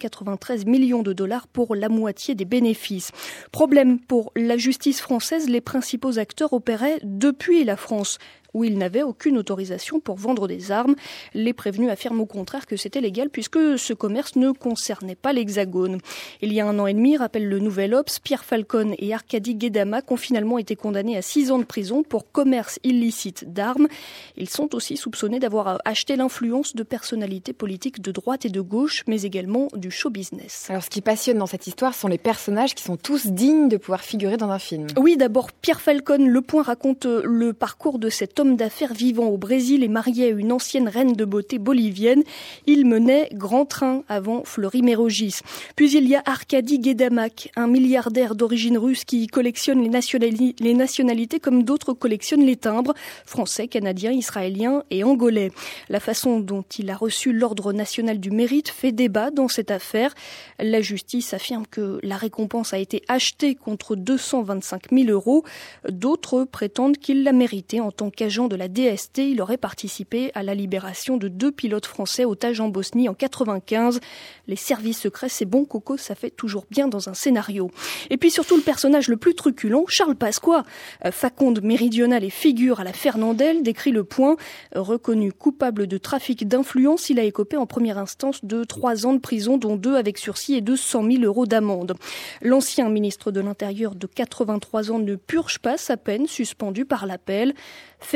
Speaker 2: 793 millions de dollars pour la moitié des bénéfices. Problème pour la justice française, les principaux acteurs opéraient depuis la France, où ils n'avaient aucune autorisation pour vendre des armes. Les prévenus affirment au contraire que c'était légal puisque ce commerce ne concernait pas l'Hexagone. Il y a 1 an et demi, rappelle le Nouvel Obs, Pierre Falcon et Arkady Guedamac ont finalement été condamnés à 6 ans de prison pour commerce illicite d'armes. Ils sont aussi soupçonnés d'avoir acheté l'influence de personnalités politiques de droite et de gauche, mais également du show business.
Speaker 1: Alors ce qui passionne dans cette histoire sont les personnages qui sont tous dignes de pouvoir figurer dans un film.
Speaker 2: Oui, d'abord Pierre Falcon, Le Point raconte le parcours de cet homme d'affaires vivant au Brésil et marié à une ancienne reine de beauté bolivienne. Il menait grand train avant Fleury-Mérogis. Puis il y a Arkady Guedamac, un milliardaire d'origine russe qui collectionne les nationalités comme d'autres collectionnent les timbres, français, canadiens, israéliens et angolais. La façon dont il a reçu l'ordre national du mérite fait débat dans cette affaire. La justice affirme que la récompense a été achetée contre 225 000 €. D'autres prétendent qu'il l'a méritée en tant qu'agent de la DST. Il aurait participé à la libération de 2 pilotes français otages en Bosnie en 1995. Les services secrets, c'est bon, Coco, ça fait toujours bien dans un scénario. Et puis surtout le personnage le plus truculent, Charles Pasqua, faconde méridional et figure à la Fernandelle, décrit Le Point. Reconnu coupable de trafic d'influence, il a écopé en première instance de 3 ans de prison, dont 2 avec sursis et 200 000 € d'amende. L'ancien ministre de l'Intérieur de 83 ans ne purge pas sa peine, suspendu par l'appel.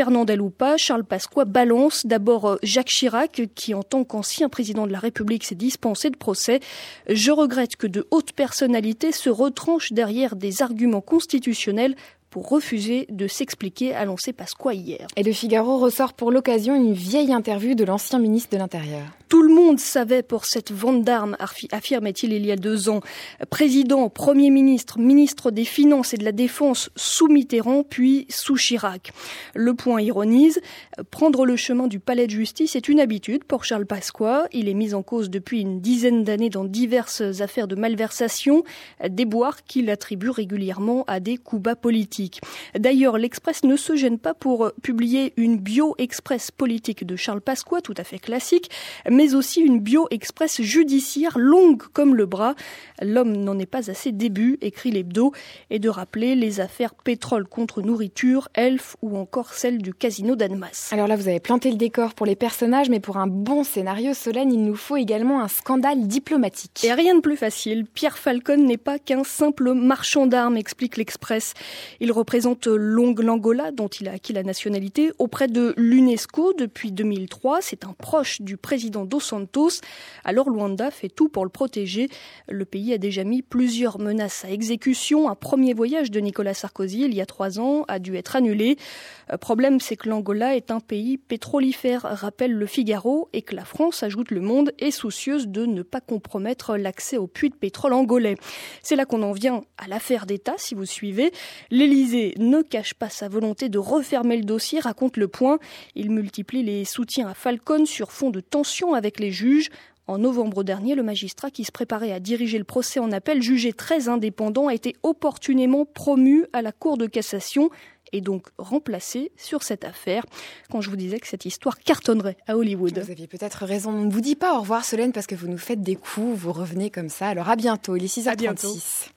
Speaker 2: Fernandel ou pas, Charles Pasqua balance d'abord Jacques Chirac, qui en tant qu'ancien président de la République s'est dispensé de procès. Je regrette que de hautes personnalités se retranchent derrière des arguments constitutionnels pour refuser de s'expliquer, a lancé Pasqua hier.
Speaker 1: Et le Figaro ressort pour l'occasion une vieille interview de l'ancien ministre de l'Intérieur.
Speaker 2: Tout le monde savait pour cette vente d'armes, affirmait-il il y a 2 ans. Président, Premier ministre, ministre des Finances et de la Défense sous Mitterrand, puis sous Chirac. Le Point ironise, prendre le chemin du palais de justice est une habitude pour Charles Pasqua. Il est mis en cause depuis une dizaine d'années dans diverses affaires de malversation, déboires qu'il attribue régulièrement à des coups bas politiques. D'ailleurs, l'Express ne se gêne pas pour publier une bio express politique de Charles Pasqua, tout à fait classique, mais aussi une bio express judiciaire longue comme le bras. L'homme n'en est pas à ses débuts, écrit l'hebdo, et de rappeler les affaires pétrole contre nourriture, Elf ou encore celle du casino d'Annemasse.
Speaker 1: Alors là, vous avez planté le décor pour les personnages, mais pour un bon scénario, Solène, il nous faut également un scandale diplomatique.
Speaker 2: Et rien de plus facile. Pierre Falcon n'est pas qu'un simple marchand d'armes, explique l'Express. Il représente l'Angola, dont il a acquis la nationalité, auprès de l'UNESCO depuis 2003. C'est un proche du président Dos Santos. Alors Luanda fait tout pour le protéger. Le pays a déjà mis plusieurs menaces à exécution. Un premier voyage de Nicolas Sarkozy, il y a 3 ans, a dû être annulé. Problème, c'est que l'Angola est un pays pétrolifère, rappelle le Figaro, et que la France, ajoute Le Monde, est soucieuse de ne pas compromettre l'accès aux puits de pétrole angolais. C'est là qu'on en vient à l'affaire d'État, si vous suivez. L'Élysée ne cache pas sa volonté de refermer le dossier, raconte Le Point. Il multiplie les soutiens à Falcon sur fond de tension avec les juges. En novembre dernier, le magistrat qui se préparait à diriger le procès en appel, jugé très indépendant, a été opportunément promu à la Cour de cassation et donc remplacé sur cette affaire, quand je vous disais que cette histoire cartonnerait à Hollywood.
Speaker 1: Vous aviez peut-être raison. On ne vous dit pas au revoir, Solène, parce que vous nous faites des coups, vous revenez comme ça. Alors à bientôt, il est 6h36.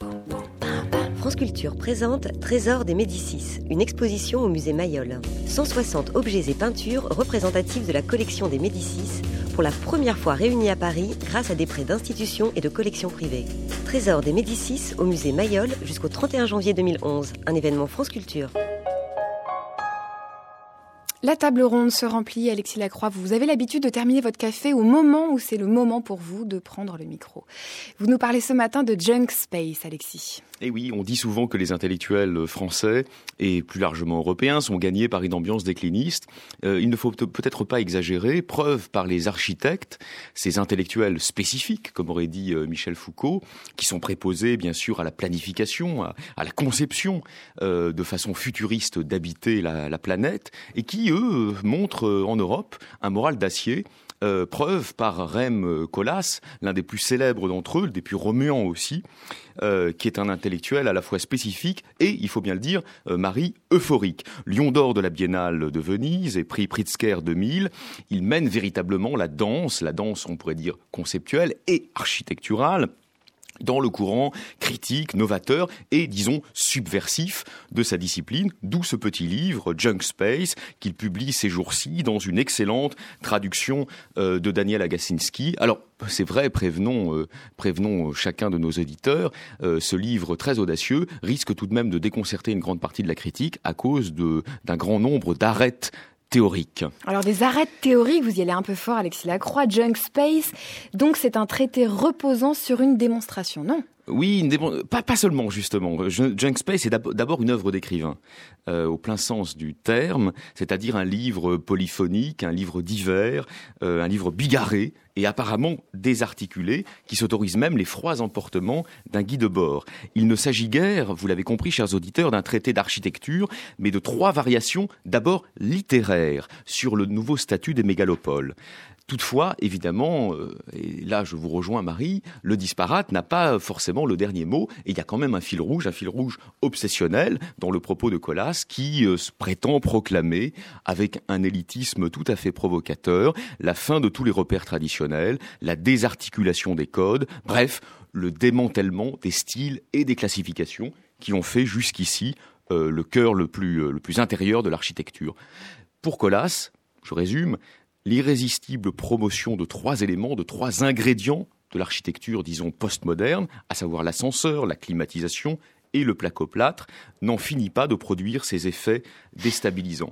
Speaker 14: France Culture présente Trésor des Médicis, une exposition au musée Mayol. 160 objets et peintures représentatifs de la collection des Médicis, pour la première fois réunis à Paris grâce à des prêts d'institutions et de collections privées. Trésor des Médicis au musée Mayol jusqu'au 31 janvier 2011, un événement France Culture.
Speaker 1: La table ronde se remplit, Alexis Lacroix. Vous avez l'habitude de terminer votre café au moment où c'est le moment pour vous de prendre le micro. Vous nous parlez ce matin de junk space, Alexis.
Speaker 15: Et oui, on dit souvent que les intellectuels français et plus largement européens sont gagnés par une ambiance décliniste. Il ne faut peut-être pas exagérer. Preuve par les architectes, ces intellectuels spécifiques, comme aurait dit Michel Foucault, qui sont préposés bien sûr à la planification, à la conception de façon futuriste d'habiter la planète, et qui, eux, montrent en Europe un moral d'acier. Preuve par Rem Koolhaas, l'un des plus célèbres d'entre eux, des plus remuants aussi, qui est un intellectuel à la fois spécifique et, il faut bien le dire, Marie, euphorique. Lion d'or de la Biennale de Venise et prix Pritzker 2000, il mène véritablement la danse on pourrait dire conceptuelle et architecturale, dans le courant critique, novateur et, disons, subversif de sa discipline, d'où ce petit livre, Junk Space, qu'il publie ces jours-ci dans une excellente traduction de Daniel Agacinski. Alors, c'est vrai, prévenons chacun de nos auditeurs, ce livre très audacieux risque tout de même de déconcerter une grande partie de la critique à cause d'un grand nombre d'arêtes théoriques. Alors
Speaker 1: des arêtes théoriques, vous y allez un peu fort, Alexis Lacroix. Junk Space, donc c'est un traité reposant sur une démonstration, non ?
Speaker 15: Oui, pas seulement justement. Junk Space est d'abord une œuvre d'écrivain, au plein sens du terme, c'est-à-dire un livre polyphonique, un livre divers, un livre bigarré et apparemment désarticulé, qui s'autorise même les froids emportements d'un guide de bord. Il ne s'agit guère, vous l'avez compris, chers auditeurs, d'un traité d'architecture, mais de 3 variations, d'abord littéraires, sur le nouveau statut des mégalopoles. Toutefois, évidemment, et là je vous rejoins Marie, le disparate n'a pas forcément le dernier mot, et il y a quand même un fil rouge obsessionnel dans le propos de Koolhaas qui se prétend proclamer, avec un élitisme tout à fait provocateur, la fin de tous les repères traditionnels, la désarticulation des codes, bref, le démantèlement des styles et des classifications qui ont fait jusqu'ici le cœur le plus intérieur de l'architecture. Pour Koolhaas, je résume, l'irrésistible promotion de 3 éléments, de 3 ingrédients de l'architecture, disons, postmoderne, à savoir l'ascenseur, la climatisation et le placoplâtre, n'en finit pas de produire ces effets déstabilisants.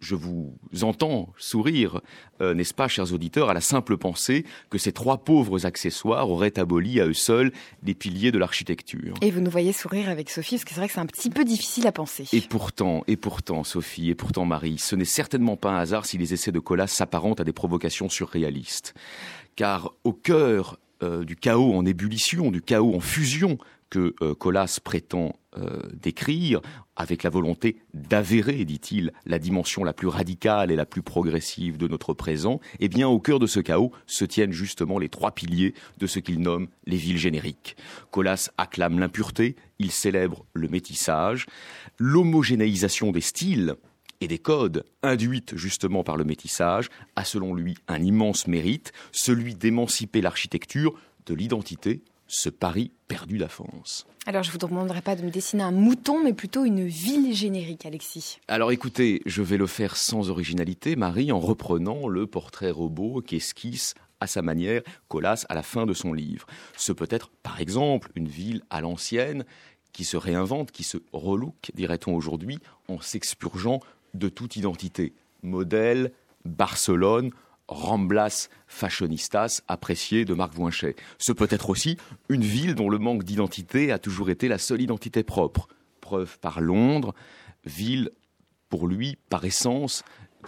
Speaker 15: je vous entends sourire, n'est-ce pas, chers auditeurs, à la simple pensée que ces 3 pauvres accessoires auraient aboli à eux seuls les piliers de l'architecture.
Speaker 1: Et vous nous voyez sourire avec Sophie, parce que c'est vrai que c'est un petit peu difficile à penser.
Speaker 15: Et pourtant, Sophie, et pourtant Marie, ce n'est certainement pas un hasard si les essais de Colas s'apparentent à des provocations surréalistes. Car au cœur du chaos en ébullition, du chaos en fusion que Colas prétend décrire, avec la volonté d'avérer, dit-il, la dimension la plus radicale et la plus progressive de notre présent, eh bien, au cœur de ce chaos se tiennent justement les 3 piliers de ce qu'il nomme les villes génériques. Colas acclame l'impureté, il célèbre le métissage, l'homogénéisation des styles et des codes, induite justement par le métissage, a selon lui un immense mérite, celui d'émanciper l'architecture de l'identité, ce pari perdu d'avance.
Speaker 1: Alors, je ne vous demanderai pas de me dessiner un mouton, mais plutôt une ville générique, Alexis.
Speaker 15: Alors écoutez, je vais le faire sans originalité, Marie, en reprenant le portrait robot qu'esquisse à sa manière Colas à la fin de son livre. Ce peut être, par exemple, une ville à l'ancienne qui se réinvente, qui se relook, dirait-on aujourd'hui, en s'expurgeant de toute identité. Modèle, Barcelone, Ramblas fashionistas apprécié de Marc Voinchet. Ce peut être aussi une ville dont le manque d'identité a toujours été la seule identité propre. Preuve par Londres, ville pour lui, par essence,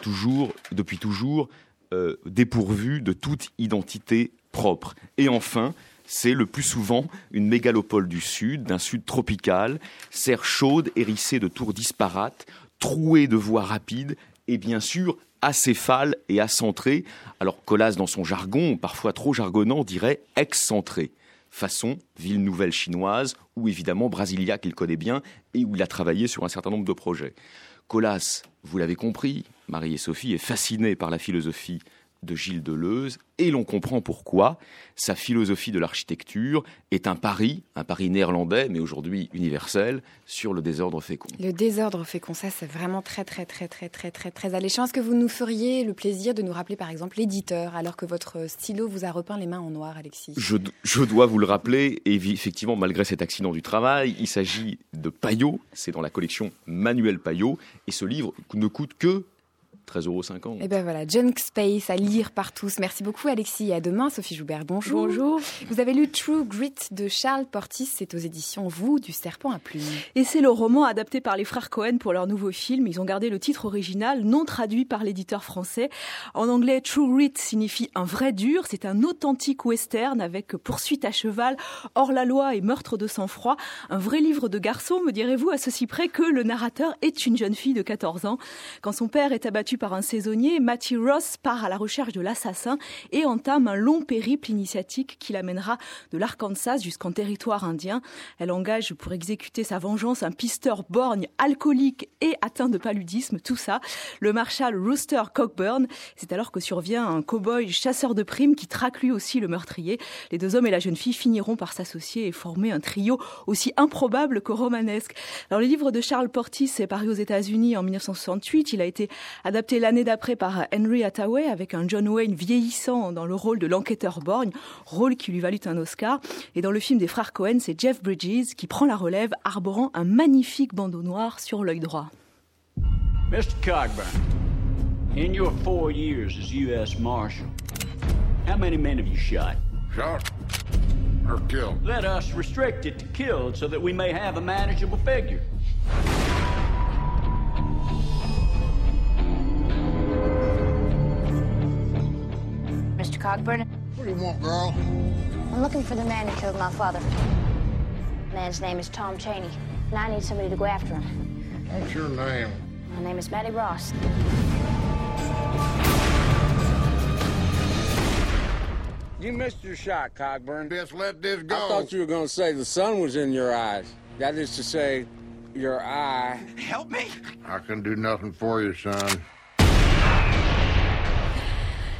Speaker 15: depuis toujours, dépourvue de toute identité propre. Et enfin, c'est le plus souvent une mégalopole du sud, d'un sud tropical, serre chaude, hérissée de tours disparates, trouée de voies rapides et bien sûr acéphale et accentré. Alors Colas, dans son jargon, parfois trop jargonnant, dirait excentré. Façon ville nouvelle chinoise ou évidemment Brasilia qu'il connaît bien et où il a travaillé sur un certain nombre de projets. Colas, vous l'avez compris, Marie et Sophie, est fasciné par la philosophie de Gilles Deleuze et l'on comprend pourquoi. Sa philosophie de l'architecture est un pari néerlandais, mais aujourd'hui universel, sur le désordre fécond.
Speaker 1: Le désordre fécond, ça c'est vraiment très alléchant. Est-ce que vous nous feriez le plaisir de nous rappeler par exemple l'éditeur, alors que votre stylo vous a repeint les mains en noir, Alexis ?
Speaker 15: Je dois vous le rappeler, et effectivement, malgré cet accident du travail, il s'agit de Payot, c'est dans la collection Manuel Payot, et ce livre ne coûte que 13,50 €.
Speaker 1: Et ben voilà, Junk Space à lire par tous. Merci beaucoup Alexis et à demain. Sophie Joubert, bonjour.
Speaker 2: Bonjour.
Speaker 1: Vous avez lu True Grit de Charles Portis, c'est aux éditions Vous du Serpent à Plumes.
Speaker 16: Et c'est le roman adapté par les frères Cohen pour leur nouveau film. Ils ont gardé le titre original, non traduit par l'éditeur français. En anglais, True Grit signifie un vrai dur. C'est un authentique western avec poursuite à cheval, hors la loi et meurtre de sang-froid. Un vrai livre de garçon, me direz-vous, à ceci près que le narrateur est une jeune fille de 14 ans. Quand son père est abattu par un saisonnier, Matthew Ross part à la recherche de l'assassin et entame un long périple initiatique qui l'amènera de l'Arkansas jusqu'en territoire indien. Elle engage pour exécuter sa vengeance un pisteur borgne, alcoolique et atteint de paludisme, tout ça, le marshal Rooster Cockburn. C'est alors que survient un cow-boy chasseur de primes qui traque lui aussi le meurtrier. Les 2 hommes et la jeune fille finiront par s'associer et former un trio aussi improbable que romanesque. Alors le livre de Charles Portis est paru aux États-Unis en 1968. Il a été adapté l'année d'après par Henry Hathaway avec un John Wayne vieillissant dans le rôle de l'enquêteur borgne, rôle qui lui valut un Oscar. Et dans le film des frères Cohen, c'est Jeff Bridges qui prend la relève, arborant un magnifique bandeau noir sur l'œil droit.
Speaker 17: Mr. Cogburn, in your 4 years as U.S. Marshal, how many men have you shot?
Speaker 18: Shot or killed?
Speaker 17: Let us restrict it to killed so that we may have a manageable figure.
Speaker 19: Mr. Cogburn?
Speaker 18: What do you want, girl?
Speaker 19: I'm looking for the man who killed my father. The man's name is Tom Chaney, and I need somebody to go after him.
Speaker 18: What's your name?
Speaker 19: My name is Mattie Ross.
Speaker 20: You missed your shot, Cogburn.
Speaker 18: Just let this go.
Speaker 20: I thought you were going to say the sun was in your eyes. That is to say, your eye.
Speaker 17: Help me!
Speaker 18: I can do nothing for you, son.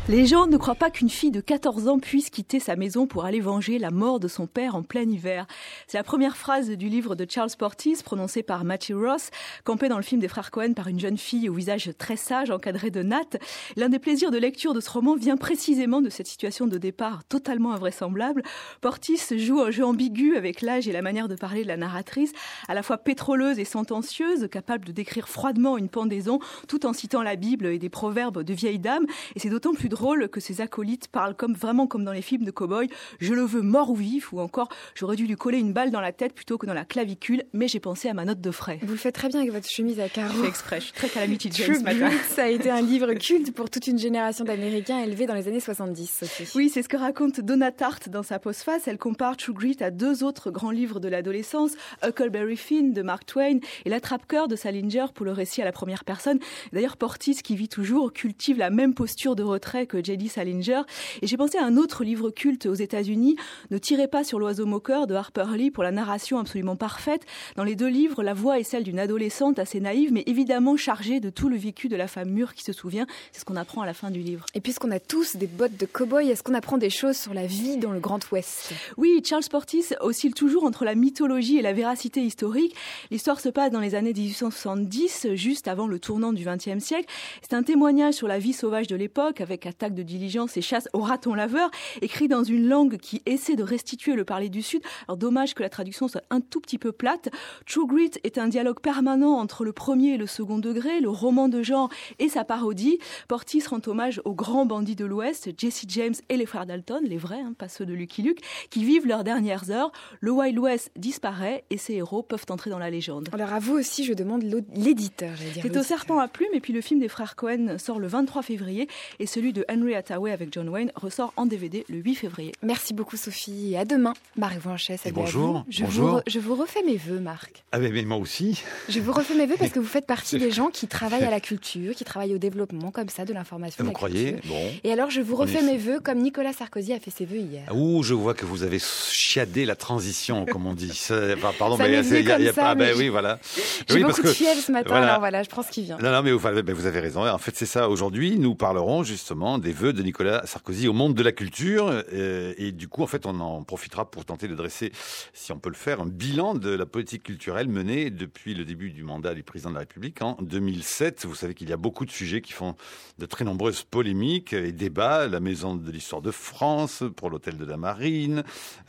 Speaker 16: Les gens ne croient pas qu'une fille de 14 ans puisse quitter sa maison pour aller venger la mort de son père en plein hiver. C'est la première phrase du livre de Charles Portis, prononcée par Matthew Ross, campé dans le film des frères Coen par une jeune fille au visage très sage, encadrée de nattes. L'un des plaisirs de lecture de ce roman vient précisément de cette situation de départ totalement invraisemblable. Portis joue un jeu ambigu avec l'âge et la manière de parler de la narratrice, à la fois pétroleuse et sentencieuse, capable de décrire froidement une pendaison, tout en citant la Bible et des proverbes de vieilles dames. Et c'est d'autant plus drôle que ses acolytes parlent vraiment comme dans les films de cow-boys. Je le veux mort ou vif, ou encore j'aurais dû lui coller une balle dans la tête plutôt que dans la clavicule, mais j'ai pensé à ma note de frais.
Speaker 1: Vous le faites très bien avec votre chemise à carreaux.
Speaker 16: Je fais exprès, je suis très Calamity Jane ce matin.
Speaker 1: Ça a été un livre culte pour toute une génération d'Américains élevés dans les années 70, Sophie.
Speaker 16: Oui, c'est ce que raconte Donna Tartt dans sa postface. Elle compare True Grit à deux autres grands livres de l'adolescence, Huckleberry Finn de Mark Twain et L'Attrape-cœur de Salinger pour le récit à la première personne. D'ailleurs, Portis, qui vit toujours, cultive la même posture de retrait que J.D. Salinger. Et j'ai pensé à un autre livre culte aux États-Unis, Ne tirez pas sur l'oiseau moqueur de Harper Lee, pour la narration absolument parfaite. Dans les deux livres, la voix est celle d'une adolescente assez naïve, mais évidemment chargée de tout le vécu de la femme mûre qui se souvient. C'est ce qu'on apprend à la fin du livre.
Speaker 1: Et puisqu'on a tous des bottes de cow-boy, est-ce qu'on apprend des choses sur la vie dans le Grand Ouest ?
Speaker 16: Oui, Charles Portis oscille toujours entre la mythologie et la véracité historique. L'histoire se passe dans les années 1870, juste avant le tournant du XXe siècle. C'est un témoignage sur la vie sauvage de l'époque, avec attaque de diligence et chasse au raton laveur, écrit dans une langue qui essaie de restituer le parler du Sud. Alors dommage que la traduction soit un tout petit peu plate. True Grit est un dialogue permanent entre le premier et le second degré, le roman de genre et sa parodie. Portis rend hommage aux grands bandits de l'Ouest, Jesse James et les frères Dalton, les vrais, pas ceux de Lucky Luke, qui vivent leurs dernières heures. Le Wild West disparaît et ses héros peuvent entrer dans la légende.
Speaker 1: Alors à vous aussi, je demande l'éditeur.
Speaker 16: C'est au Serpent à plumes, et puis le film des frères Coen sort le 23 février et celui de Henry Hathaway avec John Wayne ressort en DVD le 8 février.
Speaker 1: Merci beaucoup Sophie et à demain. Marc Blanchet, salut.
Speaker 21: Bonjour.
Speaker 1: Je vous refais mes vœux, Marc.
Speaker 21: Ah mais moi aussi.
Speaker 1: Je vous refais mes vœux parce que vous faites partie des gens qui travaillent à la culture, qui travaillent au développement comme ça, de l'information.
Speaker 21: Vous croyez ? Bon.
Speaker 1: Et alors je vous refais mes vœux comme Nicolas Sarkozy a fait ses vœux hier.
Speaker 21: Ouh, je vois que vous avez chiadé la transition, comme on dit. Pardon,
Speaker 1: ça
Speaker 21: mais il y a pas.
Speaker 1: Ben
Speaker 21: oui, voilà.
Speaker 1: J'ai beaucoup de fièvre ce matin, alors voilà, je prends ce qui vient.
Speaker 21: Non, mais vous avez raison. En fait, c'est ça. Aujourd'hui, nous parlerons justement des vœux de Nicolas Sarkozy au monde de la culture. Et du coup, en fait, on en profitera pour tenter de dresser, si on peut le faire, un bilan de la politique culturelle menée depuis le début du mandat du président de la République en 2007. Vous savez qu'il y a beaucoup de sujets qui font de très nombreuses polémiques et débats. La Maison de l'Histoire de France, pour l'Hôtel de la Marine,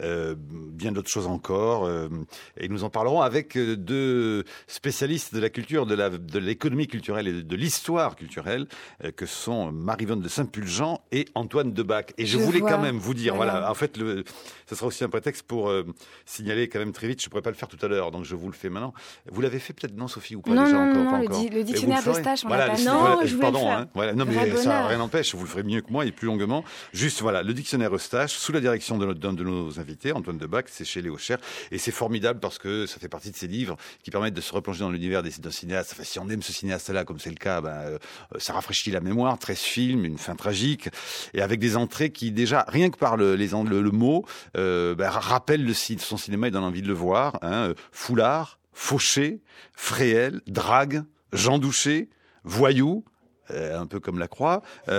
Speaker 21: bien d'autres choses encore. Et nous en parlerons avec deux spécialistes de la culture, de l'économie culturelle et de l'histoire culturelle, que sont Marie-Vonne de Saint-Pulgent et Antoine Debac. Et je voulais quand même vous dire, voilà, en fait, ce sera aussi un prétexte pour signaler quand même très vite, je ne pourrais pas le faire tout à l'heure, donc je vous le fais maintenant. Vous l'avez fait peut-être, non Sophie, ou pas
Speaker 1: non,
Speaker 21: déjà
Speaker 1: non,
Speaker 21: encore,
Speaker 1: non,
Speaker 21: pas encore.
Speaker 1: Le dictionnaire d'Eustache, on l'a pas.
Speaker 16: Non, je voulais le faire.
Speaker 21: Voilà, non, mais ça rien n'empêche, vous le ferez mieux que moi et plus longuement. Juste, voilà, le dictionnaire Eustache, sous la direction d'un de nos invités, Antoine Debac, c'est chez Léo Cher, et c'est formidable parce que ça fait partie de ces livres qui permettent de se replonger dans l'univers d'un cinéaste. Enfin, si on aime ce cinéaste-là, comme c'est le cas, ça rafraîchit la mémoire. 13 films, une fin tragique, et avec des entrées qui déjà, rien que par le mot, rappellent son cinéma et donnent envie de le voir. Foulard, Fauché, Fréhel, Drague, Jean Douché, Voyou, un peu comme Lacroix,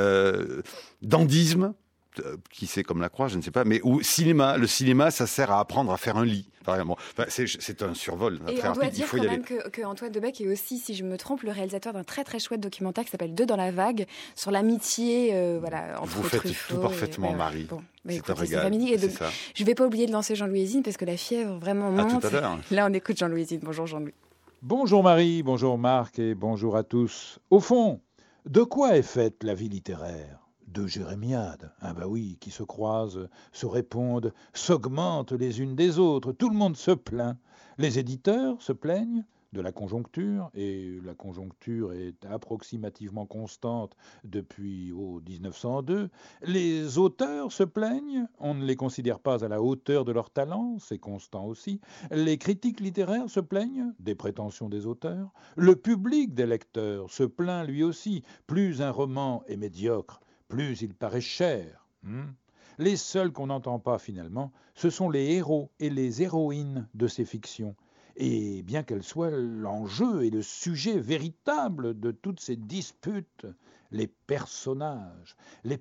Speaker 21: dandisme, qui c'est comme Lacroix, je ne sais pas, mais ou cinéma. Le cinéma, ça sert à apprendre à faire un lit. Bon, c'est un survol
Speaker 1: et
Speaker 21: très
Speaker 1: on
Speaker 21: rapide.
Speaker 1: doit dire quand même que Antoine Debac est aussi, si je me trompe, le réalisateur d'un très très chouette documentaire qui s'appelle Deux dans la vague, sur l'amitié entre
Speaker 21: Vous faites
Speaker 1: Truffaut
Speaker 21: tout parfaitement, Marie.
Speaker 1: Bon,
Speaker 21: c'est un régal.
Speaker 1: Je ne vais pas oublier de lancer Jean-Louis Zine parce que la fièvre vraiment monte.
Speaker 21: À tout à l'heure.
Speaker 1: Là, on écoute Jean-Louis Zine. Bonjour Jean-Louis.
Speaker 22: Bonjour Marie, bonjour Marc et bonjour à tous. Au fond, de quoi est faite la vie littéraire ? De jérémiades, oui, qui se croisent, se répondent, s'augmentent les unes des autres. Tout le monde se plaint. Les éditeurs se plaignent de la conjoncture, et la conjoncture est approximativement constante depuis 1902. Les auteurs se plaignent, on ne les considère pas à la hauteur de leur talent, c'est constant aussi. Les critiques littéraires se plaignent des prétentions des auteurs. Le public des lecteurs se plaint lui aussi. Plus un roman est médiocre, plus il paraît cher. Les seuls qu'on n'entend pas finalement, ce sont les héros et les héroïnes de ces fictions. et bien qu'elle soit l'enjeu et le sujet véritable de toutes ces disputes, les personnages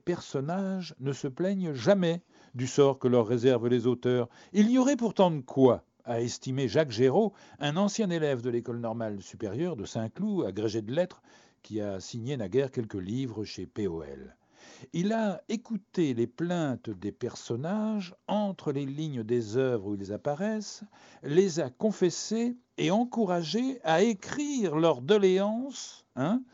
Speaker 22: ne se plaignent jamais du sort que leur réservent les auteurs. Il y aurait pourtant de quoi à estimer Jacques Géraud, un ancien élève de l'École normale supérieure de Saint-Cloud, agrégé de lettres, qui a signé naguère quelques livres chez POL. Il a écouté les plaintes des personnages entre les lignes des œuvres où ils apparaissent, les a confessés et encouragés à écrire leurs doléances,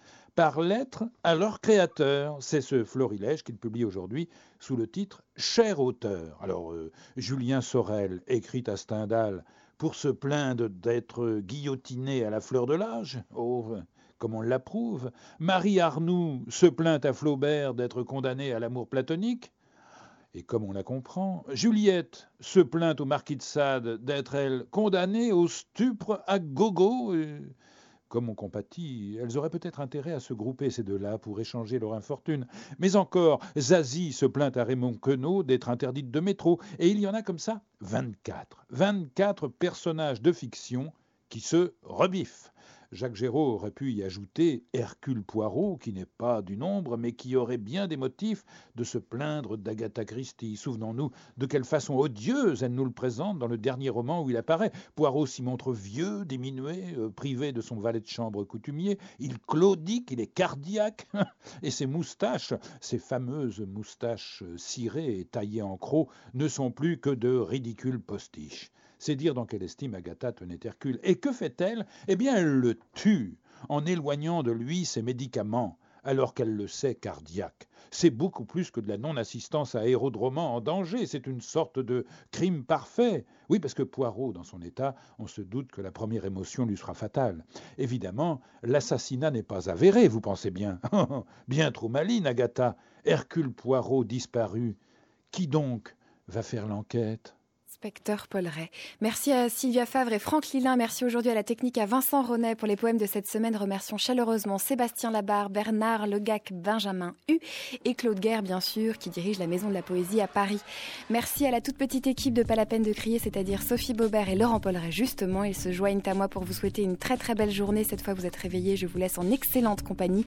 Speaker 22: par lettre à leur créateur. C'est ce florilège qu'il publie aujourd'hui sous le titre « Cher auteur ». Alors, Julien Sorel écrit à Stendhal pour se plaindre d'être guillotiné à la fleur de l'âge. Oh, comme on l'approuve. Marie Arnoux se plaint à Flaubert d'être condamnée à l'amour platonique. Et comme on la comprend, Juliette se plaint au marquis de Sade d'être, elle, condamnée au stupre à gogo. Comme on compatit, elles auraient peut-être intérêt à se grouper, ces deux-là, pour échanger leur infortune. Mais encore, Zazie se plaint à Raymond Queneau d'être interdite de métro. Et il y en a comme ça 24. 24 personnages de fiction qui se rebiffent. Jacques Géraud aurait pu y ajouter Hercule Poirot, qui n'est pas du nombre, mais qui aurait bien des motifs de se plaindre d'Agatha Christie. Souvenons-nous de quelle façon odieuse elle nous le présente dans le dernier roman où il apparaît. Poirot s'y montre vieux, diminué, privé de son valet de chambre coutumier. Il claudique, il est cardiaque. Et ses moustaches, ces fameuses moustaches cirées et taillées en croc, ne sont plus que de ridicules postiches. C'est dire dans quelle estime Agatha tenait Hercule. Et que fait-elle ? Eh bien, elle le tue, en éloignant de lui ses médicaments, alors qu'elle le sait cardiaque. C'est beaucoup plus que de la non-assistance à aérodromant en danger, c'est une sorte de crime parfait. Oui, parce que Poirot, dans son état, on se doute que la première émotion lui sera fatale. Évidemment, l'assassinat n'est pas avéré, vous pensez bien. Bien trop maligne, Agatha. Hercule Poirot disparu. Qui donc va faire l'enquête ?
Speaker 1: Inspecteur Paul Ray. Merci à Sylvia Favre et Franck Lilin. Merci aujourd'hui à la technique, à Vincent Ronet pour les poèmes de cette semaine. Remercions chaleureusement Sébastien Labarre, Bernard Legac, Benjamin Hu et Claude Guerre, bien sûr, qui dirige la Maison de la Poésie à Paris. Merci à la toute petite équipe de Pas la peine de crier, c'est-à-dire Sophie Baubert et Laurent Paul Ray. Justement, ils se joignent à moi pour vous souhaiter une très très belle journée. Cette fois, vous êtes réveillés. Je vous laisse en excellente compagnie